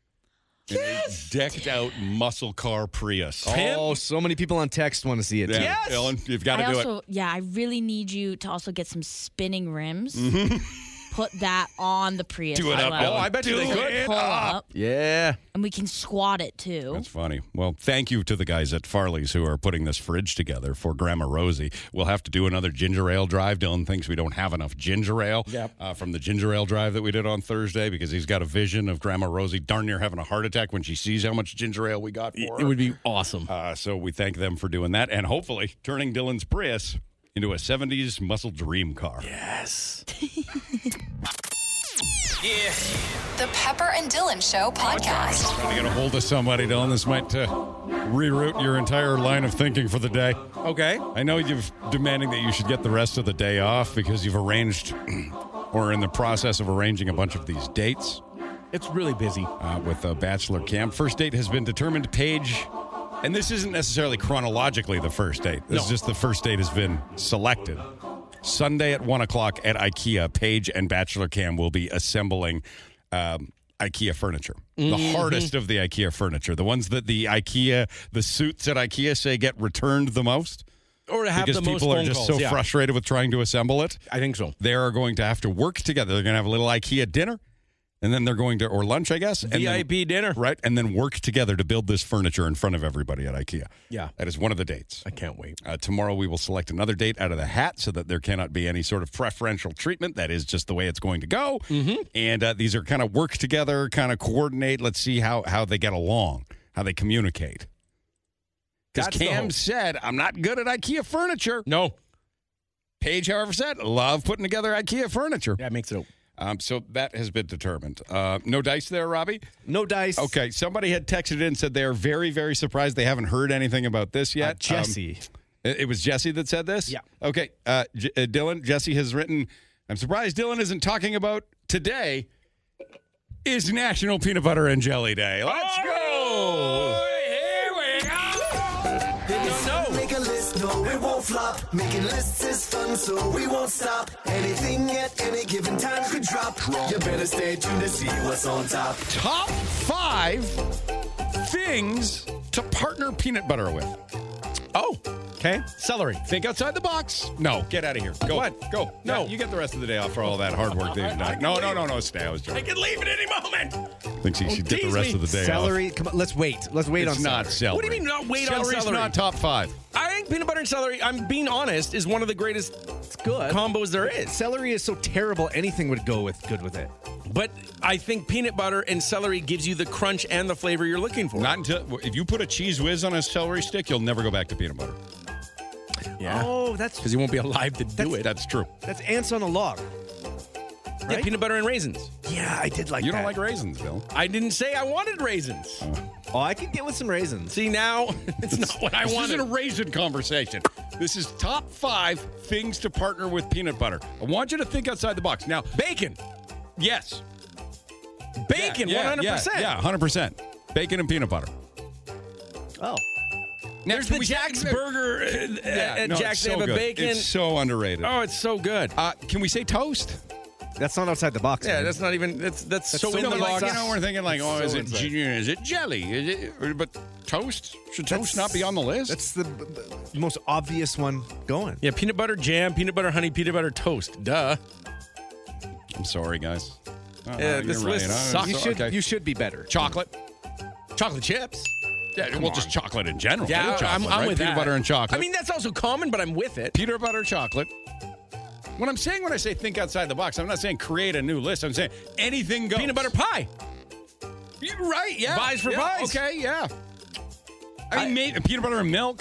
Yes! Decked out muscle car Prius. Oh, so many people on text want to see it. Yeah. Too. Yes! Ellen, you've got to do it. Yeah, I really need you to also get some spinning rims. Put that on the Prius. Do it as up, well. Ellen. Oh, I bet you they Do could. it Pull up. up, Yeah. and we can squat it too. That's funny. Well, thank you to the guys at Farley's who are putting this fridge together for Grandma Rosie. We'll have to do another ginger ale drive. Dylan thinks we don't have enough ginger ale from the ginger ale drive that we did on Thursday because he's got a vision of Grandma Rosie darn near having a heart attack when she sees how much ginger ale we got for her. It would be awesome. So we thank them for doing that and hopefully turning Dylan's Prius into a 70s muscle dream car. Yes. Yeah. The Pepper and Dylan Show podcast. Trying to get a hold of somebody, Dylan. This might reroute your entire line of thinking for the day. Okay. I know you've demanding that you should get the rest of the day off because you've arranged or in the process of arranging a bunch of these dates It's really busy. with a bachelor camp. First date has been determined, Paige. And this isn't necessarily chronologically the first date. This is just the first date has been selected. Sunday at 1 o'clock at IKEA, Paige and Bachelor Cam will be assembling IKEA furniture. The hardest of the IKEA furniture. The ones that the suits at IKEA say get returned the most. Or to have Because the most people are phone just calls. so frustrated with trying to assemble it. I think so. They are going to have to work together. They're going to have a little IKEA dinner. And then they're going to, or lunch, I guess. And VIP dinner. Right. And then work together to build this furniture in front of everybody at IKEA. Yeah. That is one of the dates. I can't wait. Tomorrow we will select another date out of the hat so that there cannot be any sort of preferential treatment. That is just the way it's going to go. And these are kind of work together, kind of coordinate. Let's see how they get along, how they communicate. Because That's the Cam hope. said, I'm not good at IKEA furniture. No. Paige, however, said, love putting together IKEA furniture. That makes it out. So that has been determined. No dice there, Robbie? No dice. Okay, somebody had texted in and said they are very, very surprised they haven't heard anything about this yet. Jesse. It was Jesse that said this? Yeah. Okay, Dylan, Jesse has written, I'm surprised Dylan isn't talking about today is National Peanut Butter and Jelly Day. Let's go! Make a list, no, it won't flop. Making lists is fun, so we won't stop. Anything at any given time could drop. You better stay tuned to see what's on top. Top 5 things to partner peanut butter with. Oh, okay. Celery. Think outside the box. No, get out of here. Go. What? Go. No. Yeah, you get the rest of the day off for all that hard work that you've done. No, stay. I was I joking. can leave at any moment. Thinks he should get the tease rest me. of the day Celery. Come on, let's wait. Let's wait off. It's on not celery. What do you mean not wait on Celery's celery? not top 5. I think peanut butter and celery, I'm being honest, is one of the greatest good. combos there is. Celery is so terrible. Anything would go good with it. But I think peanut butter and celery gives you the crunch and the flavor you're looking for. Not until if you put a Cheese Whiz on a celery stick, you'll never go back to peanut butter. Yeah. Oh, that's Because you won't be alive to do it. That's true. that's ants on a log. Yeah, right? peanut butter and raisins. Yeah, I did like You that. don't like raisins, Bill. I didn't say I wanted raisins. Oh, I could get with some raisins. See, now it's not what I This wanted. isn't a raisin conversation. This is top 5 things to partner with peanut butter. I want you to think outside the box. Now, Bacon. yes. Bacon, 100%. Yeah, 100%. Bacon and peanut butter. Oh. Now, There's can the we Jack's say- Burger at no, Jack's. it's They so have a good. bacon. It's so underrated. Oh, it's so good. Can we say toast? That's not outside the box. Yeah, man. that's not even. That's so so in the in the box. box. We're thinking like, It's oh, so is it inside. is it jelly? Is it? But toast? Should toast not be on the list? That's the most obvious one going. Yeah, peanut butter jam, peanut butter honey, peanut butter toast. Duh. I'm sorry, guys. Yeah, this you're list right. sucks. You should be better. Chocolate. Chocolate chips. Yeah, well, just chocolate in general. Yeah, Chocolate, I'm right? with peanut that. butter and chocolate. I mean, that's also common, but I'm with it. peanut butter, chocolate. When I say think outside the box, I'm not saying create a new list. I'm saying anything goes. Peanut butter pie. You're right, yeah. Pies for yeah, pies. Okay, yeah. I mean, peanut butter and milk.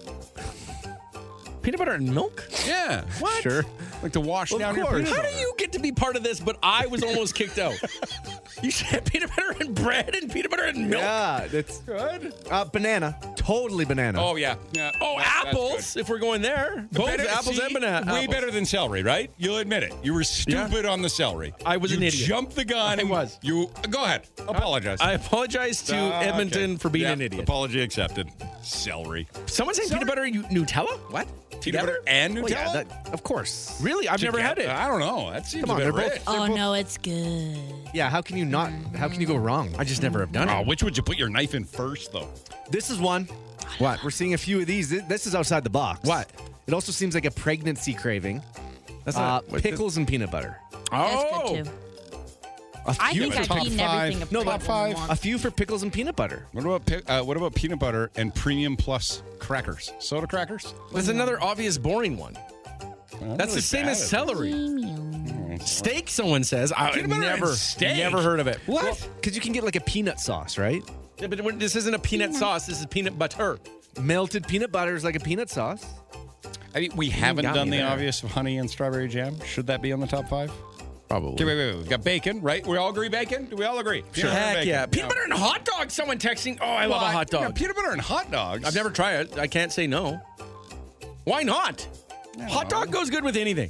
Peanut butter and milk? Yeah. What? Sure. Like to wash Of down your course. peanut How butter. do you get to be part of this, but I was almost kicked out? You said peanut butter and bread and peanut butter and milk? Yeah, that's Good. banana. Totally banana. Oh, yeah. yeah. Oh, That's apples, good. if we're going there. Both Better- apples see, and banana. Way apples. better than celery, right? You'll admit it. You were stupid on the celery. I was you an idiot. Jumped the gun. I and was. You go ahead. Apologize. I apologize to Edmonton okay. for being Yeah, an idiot. Apology accepted. Celery. Someone saying peanut butter and Nutella? What? Peanut butter and Nutella? Well, yeah, that, of course. Really? I've never had it. I don't know. That seems Come on, a bit they're both- rich. Oh no, it's good. Yeah, how can you not? How can you go wrong? I just never have done Oh, it. which would you put your knife in first, though? This is one. What? We're seeing a few of these. This is outside the box. What? It also seems like a pregnancy craving. That's not Pickles and peanut butter. That's Oh. good too. A I few think for I've top eaten five. everything. No, a top pregnant five. one. A few for pickles and peanut butter. What about peanut butter and premium plus crackers? Soda crackers? That's another obvious boring one. That's the same as celery. Steak, someone says. I Peanut butter and never, steak? never heard of it. What? Because you can get like a peanut sauce, right? Yeah, but this isn't a peanut sauce. This is peanut butter. Melted peanut butter is like a peanut sauce. I mean, we haven't got done me the there. obvious of honey and strawberry jam. Should that be on the top 5? Probably. Okay, wait. We've got bacon, right? We all agree bacon? Do we all agree? Peanut butter and Heck bacon. yeah. Peanut butter and hot dog. Someone texting. Oh, I love a hot Yeah, dog. peanut butter and hot dogs. I've never tried it. I can't say no. Why not? Hot dog goes good with anything.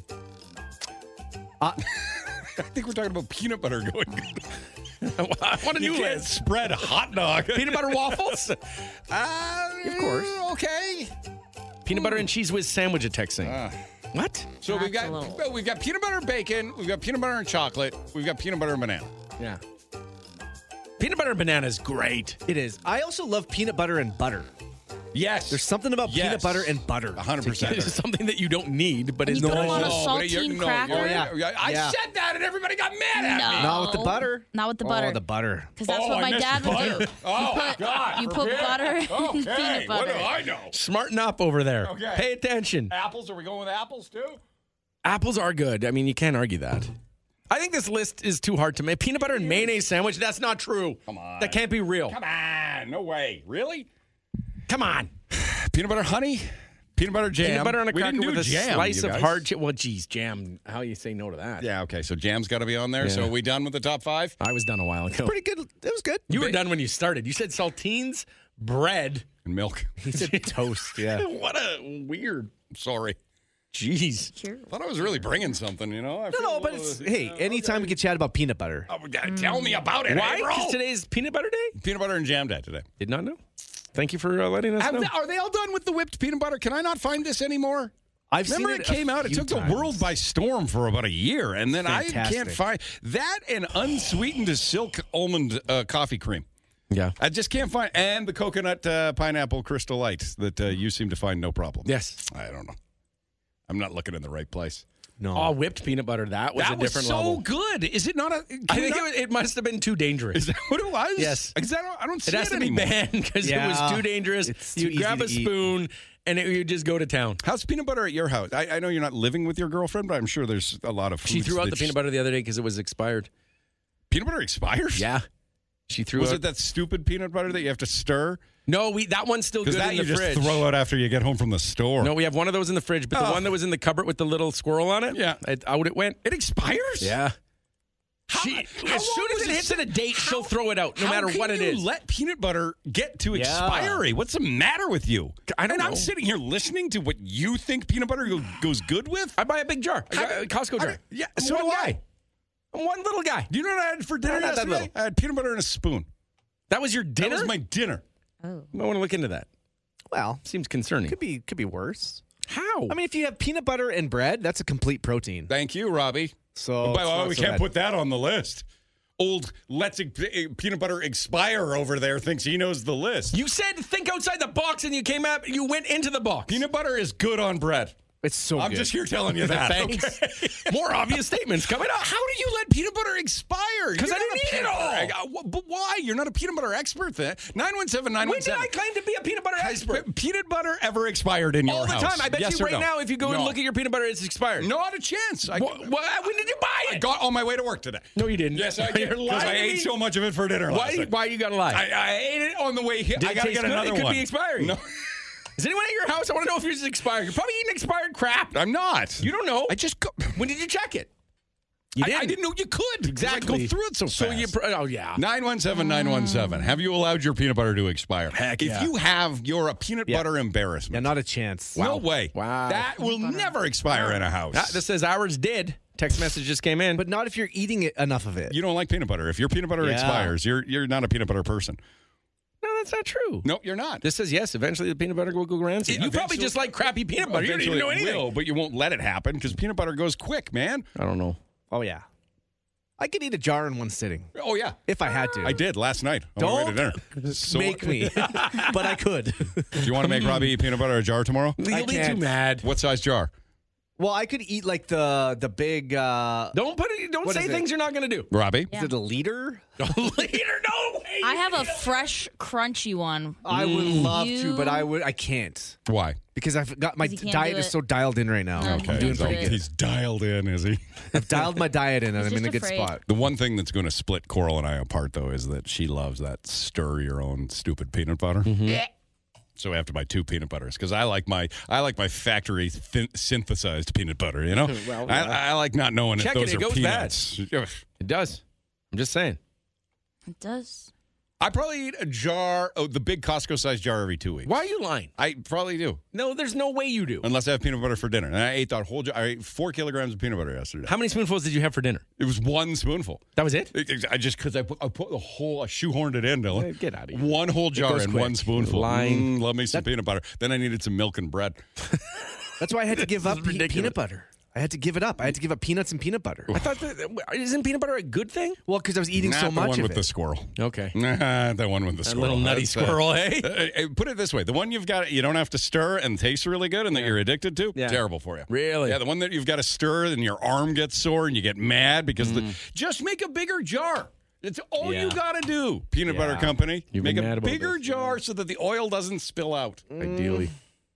I think we're talking about peanut butter going good. I want a You new can't list. spread a hot dog. Peanut butter waffles? Of course. Okay. Peanut butter and cheese whiz sandwich at texting. What? So we've That's got a little- well, we've got peanut butter and bacon, we've got peanut butter and chocolate, we've got peanut butter and banana. Yeah. Peanut butter and banana is great. It is. I also love peanut butter and butter. Yes. There's something about Yes. peanut butter and butter. 100%. It's something that you don't need, but And is you put them no. on a but saltine cracker? you're- Yeah. I Yeah. said that and everybody got mad at me. Not with the butter. Not with the butter. Oh, the butter. Because that's Oh, what I my missed dad the would butter. do. Oh, God. You put forbid. butter and Okay. peanut What butter. do I know? Smarten up over there. Okay. Pay attention. Apples? Are we going with apples too? Apples are good. I mean, you can't argue that. I think this list is too hard to make. Peanut butter and mayonnaise sandwich, that's not true. Come on. That can't be real. Come on. No way. Really? Come on. Peanut butter honey? Peanut butter jam? Peanut butter on a We cracker didn't do with a jam, slice you of guys. hard chip. Well, geez, jam. How you say no to that? Yeah, okay. So jam's got to be on there. Yeah. So are we done with the top 5? I was done a while ago. Pretty good. It was good. You were done when you started. You said saltines, bread. And milk. He said toast. Yeah. What a weird. Sorry. Jeez. I thought I was really bringing something, you know? I feel No, a but little- it's, hey, anytime we can chat about peanut butter. Oh, tell me about it. Why? Hey, bro. Because today's peanut butter day? Peanut butter and jam day today. Did not know. Thank you for letting us know. Are they all done with the whipped peanut butter? Can I not find this anymore? I've Remember seen it came out. It few took times. the world by storm for about a year, and then I Fantastic. can't find that and unsweetened silk almond coffee cream. Yeah. I just can't find, and the coconut pineapple Crystal Light that you seem to find no problem. Yes. I don't know. I'm not looking in the right place. No. Oh, whipped peanut butter. That was That a different was so level. good. Is it not a? I think it must have been too dangerous. Is that what it was? Yes. Because I don't see It has to be anymore. banned because it Yeah. was too dangerous. It's You too grab a easy to eat. spoon and you just go to town. How's peanut butter at your house? I know you're not living with your girlfriend, but I'm sure there's a lot of She foods threw out that the peanut butter the other day because it was expired. Peanut butter expires? Yeah. She threw Was out. it that stupid peanut butter that you have to stir? No, that one's still good Because that in you the just fridge. throw out after you get home from the store. No, we have one of those in the fridge, but the Oh. one that was in the cupboard with the little squirrel on it, Yeah. out it went. It expires? Yeah. As soon as it hits at a date, she'll throw it out, no matter what it is. How can you let peanut butter get to expiry? What's the matter with you? I don't know. I'm sitting here listening to what you think peanut butter goes good with. I buy a big jar, a Costco jar. Yeah, so do I. I'm one little guy. Do you know what I had for dinner yesterday? I had peanut butter and a spoon. That was your dinner? That was my dinner. Oh. I want to look into that. Well, seems concerning. Could be worse. How? I mean, if you have peanut butter and bread, that's a complete protein. Thank you, Robbie. So by the way, we can't put that on the list. Old Let's Peanut Butter Expire over there thinks he knows the list. You said think outside the box, and you went into the box. Peanut butter is good on bread. It's so I'm good. just here telling you that. Thanks. Okay. More obvious statements coming up. How do you let peanut butter expire? Because I didn't eat it all. But why? You're not a peanut butter expert then. 917-917. When did I claim to be a peanut butter expert? Has peanut butter ever expired in your All the house? time. I bet Yes you or right no? now, if you go and look at your peanut butter, it's expired. Not a chance. When did you buy it? I got on my way to work today. No, you didn't. Yes, I did. You're Because I lying to ate me. so much of it for dinner last night. Why you got to lie? I ate it on the way here. Did I it got to taste get good? another It could one. be expiring. No. Is anyone at your house? I want to know if yours is expired. You're probably eating expired crap. I'm not. You don't know. I just go. When did you check it? I didn't know you could. Exactly. I go through it so fast. Oh, yeah. 917-917. Have you allowed your peanut butter to expire? Heck yeah. If you have, you're a peanut butter embarrassment. Yeah, not a chance. No way. Wow. That will never expire in a house. This says ours did. Text message just came in. But not if you're eating enough of it. You don't like peanut butter. If your peanut butter expires, you're not a peanut butter person. No, that's not true. No, you're not. This says yes. Eventually, the peanut butter will go rancid. You probably Eventually- just like crappy peanut butter. You don't even know Eventually it anything. will, but you won't let it happen because peanut butter goes quick, man. I don't know. Oh, yeah. I could eat a jar in one sitting. Oh, yeah. If I had to. I did last night on my way to dinner. So- make me. But I could. Do you want to make Robbie eat peanut butter a jar tomorrow? You'll be too mad. What size jar? Well, I could eat like the big. Don't What say is it? things you're not going to do. Robbie? Is it a liter? A liter? No way. I have a fresh, crunchy one. I would love to, but I can't. Why? Because I've got my 'Cause you can't diet do is it. so dialed in right now. Okay. I'm doing So pretty good. he's dialed in, is he? I've dialed my diet in, and He's I'm in a just good afraid. spot. The one thing that's going to split Coral and I apart, though, is that she loves that stir your own stupid peanut butter. So I have to buy 2 peanut butters because I like my factory synthesized peanut butter. You know, Well, yeah. I like not knowing Check if those it, it are goes peanuts. It does. I'm just saying. It does. I probably eat a jar, the big Costco sized jar every 2 weeks. Why are you lying? I probably do, No, there's no way you do. unless I have peanut butter for dinner. And I ate that whole jar. I ate 4 kilograms of peanut butter yesterday. How many spoonfuls did you have for dinner? It was 1 spoonful. That was it? I just because I put the whole, I shoehorned it in, Dylan. Get out of here. 1 whole jar goes and quick. 1 spoonful. Lying. Love me some peanut butter. Then I needed some milk and bread. That's why I had to give up ridiculous. peanut butter. I had to give it up. I had to give up peanuts and peanut butter. I thought isn't peanut butter a good thing? Well, because I was eating Not so the much one of with it. the squirrel. Okay. Nah, the one with the That squirrel. little nutty That's, squirrel, eh? Put it this way: the one you've got, you don't have to stir and tastes really good, and that you're addicted to. Yeah. Terrible for you. Really? Yeah, the one that you've got to stir, and your arm gets sore, and you get mad because just make a bigger jar. It's all you got to do. Peanut butter company, You've make been a mad about bigger this. jar so that the oil doesn't spill out. Ideally.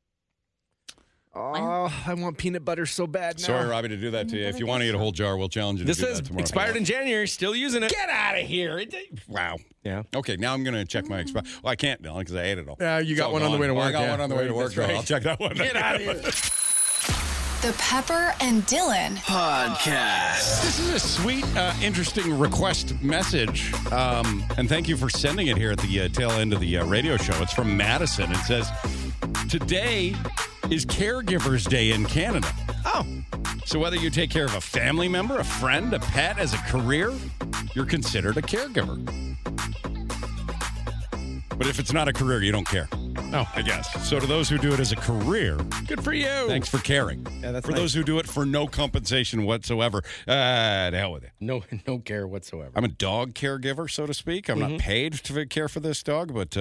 Oh, I want peanut butter so bad now. Sorry, Robbie, to do that to you. If you want to eat a whole jar, we'll challenge you to This do says that tomorrow. expired in January, still using it. Get out of here! Wow. Yeah. Okay, now I'm going to check my expired. Well, I can't, Dylan, because I ate it all. Yeah, you It's got all one on the gone. way to Well, work, I got yeah. one on the way to work. That's right. I'll check that one. Get out of here. The Pepper and Dylan Podcast. This is a sweet, interesting request message. And thank you for sending it here at the tail end of the radio show. It's from Madison. It says, today is Caregivers Day in Canada. Oh. So whether you take care of a family member, a friend, a pet as a career, you're considered a caregiver. But if it's not a career, you don't care. Oh, I guess. So to those who do it as a career, good for you. Thanks for caring. Yeah, that's for those who do it for no compensation whatsoever, to hell with it. No care whatsoever. I'm a dog caregiver, so to speak. I'm not paid to care for this dog, but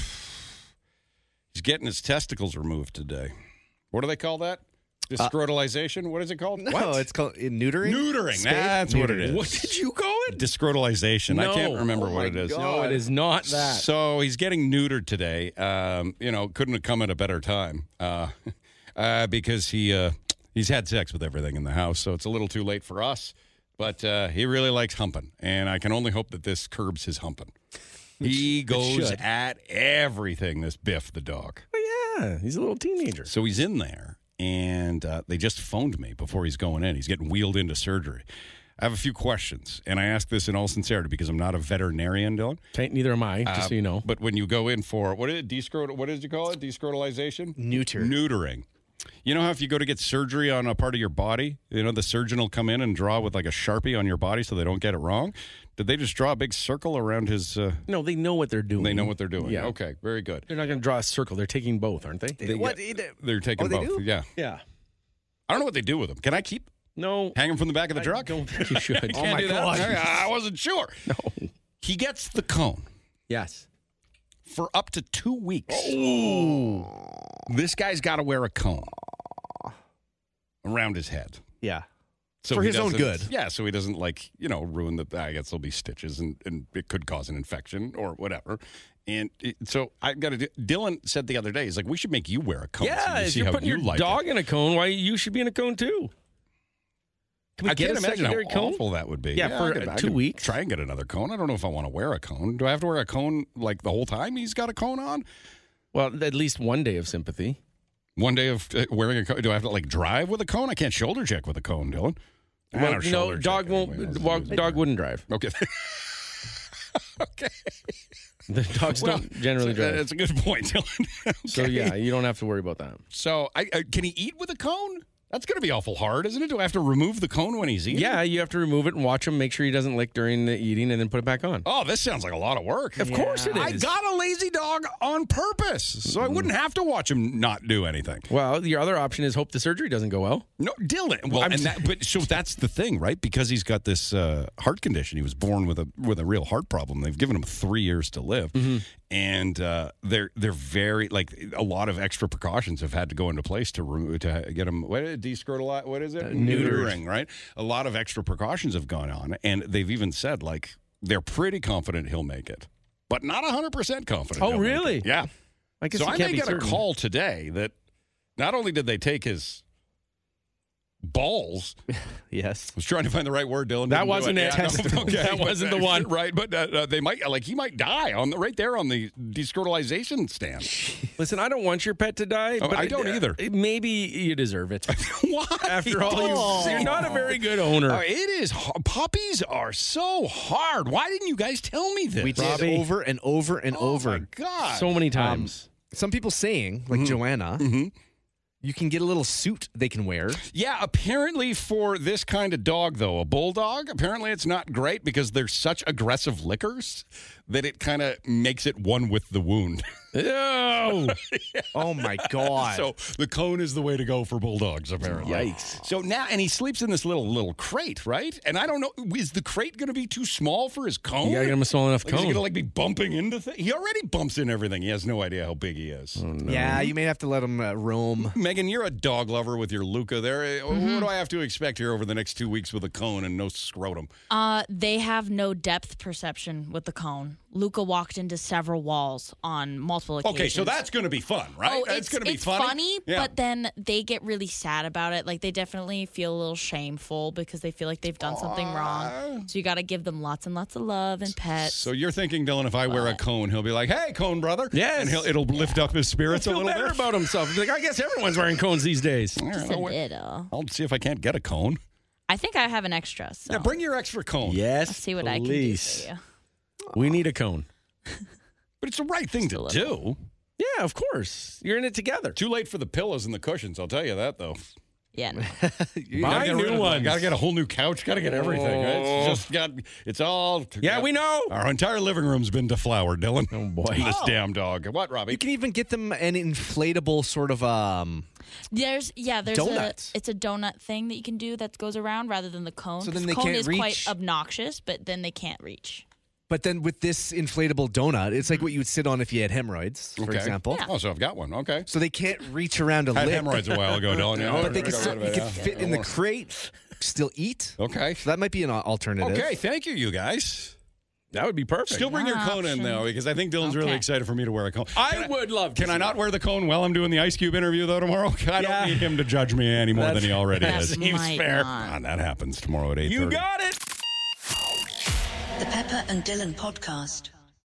he's getting his testicles removed today. What do they call that? Discrotalization? What is it called? No, it's called neutering. Neutering. Spayed? That's what it Neutered. is. What did you call it? Discrotalization. I can't remember what it is. No, it is not that. So he's getting neutered today. Couldn't have come at a better time because he's had sex with everything in the house, so it's a little too late for us. But he really likes humping, and I can only hope that this curbs his humping. He goes at everything, this Biff the dog. Oh, yeah, he's a little teenager. So he's in there, and they just phoned me before he's going in. He's getting wheeled into surgery. I have a few questions, and I ask this in all sincerity because I'm not a veterinarian, Dylan. Okay, neither am I, just so you know. But when you go in for, what did you call it? Descrotalization? Neutering. You know how if you go to get surgery on a part of your body, the surgeon will come in and draw with like a Sharpie on your body so they don't get it wrong? Did they just draw a big circle around his... No, they know what they're doing. They know what they're doing. Yeah. Okay, very good. They're not going to draw a circle. They're taking both, aren't they? They're taking both. Do? Yeah. Yeah. I don't know what they do with them. Can I keep... No. Hang him from the back of the truck? I don't think you should. You can't do that? I wasn't sure. No. He gets the cone. Yes. For up to 2 weeks. Oh. This guy's got to wear a cone around his head. Yeah. So for his own good. Yeah, so he doesn't ruin the... I guess there'll be stitches and it could cause an infection or whatever. And so I got to... Dylan said the other day, he's like, we should make you wear a cone. Yeah, so if you're putting your dog in a cone, why you should be in a cone too? I can't imagine how awful that would be. Yeah, for 2 weeks. Try and get another cone. I don't know if I want to wear a cone. Do I have to wear a cone like the whole time he's got a cone on? Well, at least 1 day of sympathy. 1 day of wearing a cone. Do I have to drive with a cone? I can't shoulder check with a cone, Dylan. Well, no, dog won't. Dog wouldn't drive. Okay. Okay. The dogs don't generally drive. That's a good point, Dylan. Okay. So yeah, you don't have to worry about that. So can he eat with a cone? That's going to be awful hard, isn't it? Do I have to remove the cone when he's eating? Yeah, you have to remove it and watch him, make sure he doesn't lick during the eating, and then put it back on. Oh, this sounds like a lot of work. Of course it is. I got a lazy dog on purpose, so I wouldn't have to watch him not do anything. Well, your other option is hope the surgery doesn't go well. No, Dylan. Well, so that's the thing, right? Because he's got this heart condition. He was born with a real heart problem. They've given him 3 years to live. Mm-hmm. And they're very, a lot of extra precautions have had to go into place to get him, descrotalize, what is it? Neutering, right? A lot of extra precautions have gone on. And they've even said, they're pretty confident he'll make it. But not 100% confident. Oh, really? Yeah. I guess so I may get a call today that not only did they take his balls. Yes. I was trying to find the right word, Dylan. That wasn't it. Yeah, no, okay. That wasn't the one. Right, but they might, he might die right there on the descrotalization stand. Listen, I don't want your pet to die. But I don't either. Maybe you deserve it. Why? After all, you're not a very good owner. It is. Puppies are so hard. Why didn't you guys tell me this? We did over and over and over. Oh, my God. So many times. Some people saying, like Joanna, you can get a little suit they can wear. Yeah, apparently for this kind of dog, though, a bulldog, apparently it's not great because they're such aggressive lickers that it kind of makes it one with the wound. Ew. Yeah. Oh, my God. So the cone is the way to go for bulldogs, apparently. Yikes. So now, and he sleeps in this little crate, right? And I don't know, is the crate going to be too small for his cone? You got to get him a small enough cone. Is he going to be bumping into things? He already bumps in everything. He has no idea how big he is. Oh, no. Yeah, you may have to let him roam. Megan, you're a dog lover with your Luca there. What do I have to expect here over the next 2 weeks with a cone and no scrotum? They have no depth perception with the cone. Luca walked into several walls on multiple occasions. Okay, so that's going to be fun, right? Oh, it's going to be funny, yeah. But then they get really sad about it. They definitely feel a little shameful because they feel like they've done something wrong. So you got to give them lots and lots of love and pets. So you're thinking, Dylan, if I wear a cone, he'll be like, "Hey, cone brother," yes, and it'll lift up his spirits a little bit. He'll feel better about himself. He'll be I guess everyone's wearing cones these days. Just a little. I'll see if I can't get a cone. I think I have an extra. So. Yeah, bring your extra cone. Yes, I'll see what I can do for you. We need a cone. But it's the right thing to do. Yeah, of course. You're in it together. Too late for the pillows and the cushions, I'll tell you that, though. Yeah. No. Buy new ones. Got to get a whole new couch. Got to get everything. Right? It's all. Yeah, we know. Our entire living room's been deflowered, Dylan. Oh, boy. This damn dog. What, Robbie? You can even get them an inflatable sort of There's donuts. It's a donut thing that you can do that goes around rather than the cone. So then the they cone can't is reach. quite obnoxious, but then they can't reach. But then with this inflatable donut, it's like what you would sit on if you had hemorrhoids, for example. Yeah. Oh, so I've got one. Okay. So they can't reach around a I had lip. hemorrhoids a while ago, Dylan. Yeah, but they can still, you can fit in the crate, still eat. Okay. So that might be an alternative. Okay, thank you guys. That would be perfect. Still bring your cone in, though, because I think Dylan's really excited for me to wear a cone. I would love to. Can I not wear the cone while I'm doing the Ice Cube interview, though, tomorrow? I don't need him to judge me any more than he already is. Seems fair. That happens tomorrow at 8:30. You got it. The Pepper and Dylan Podcast.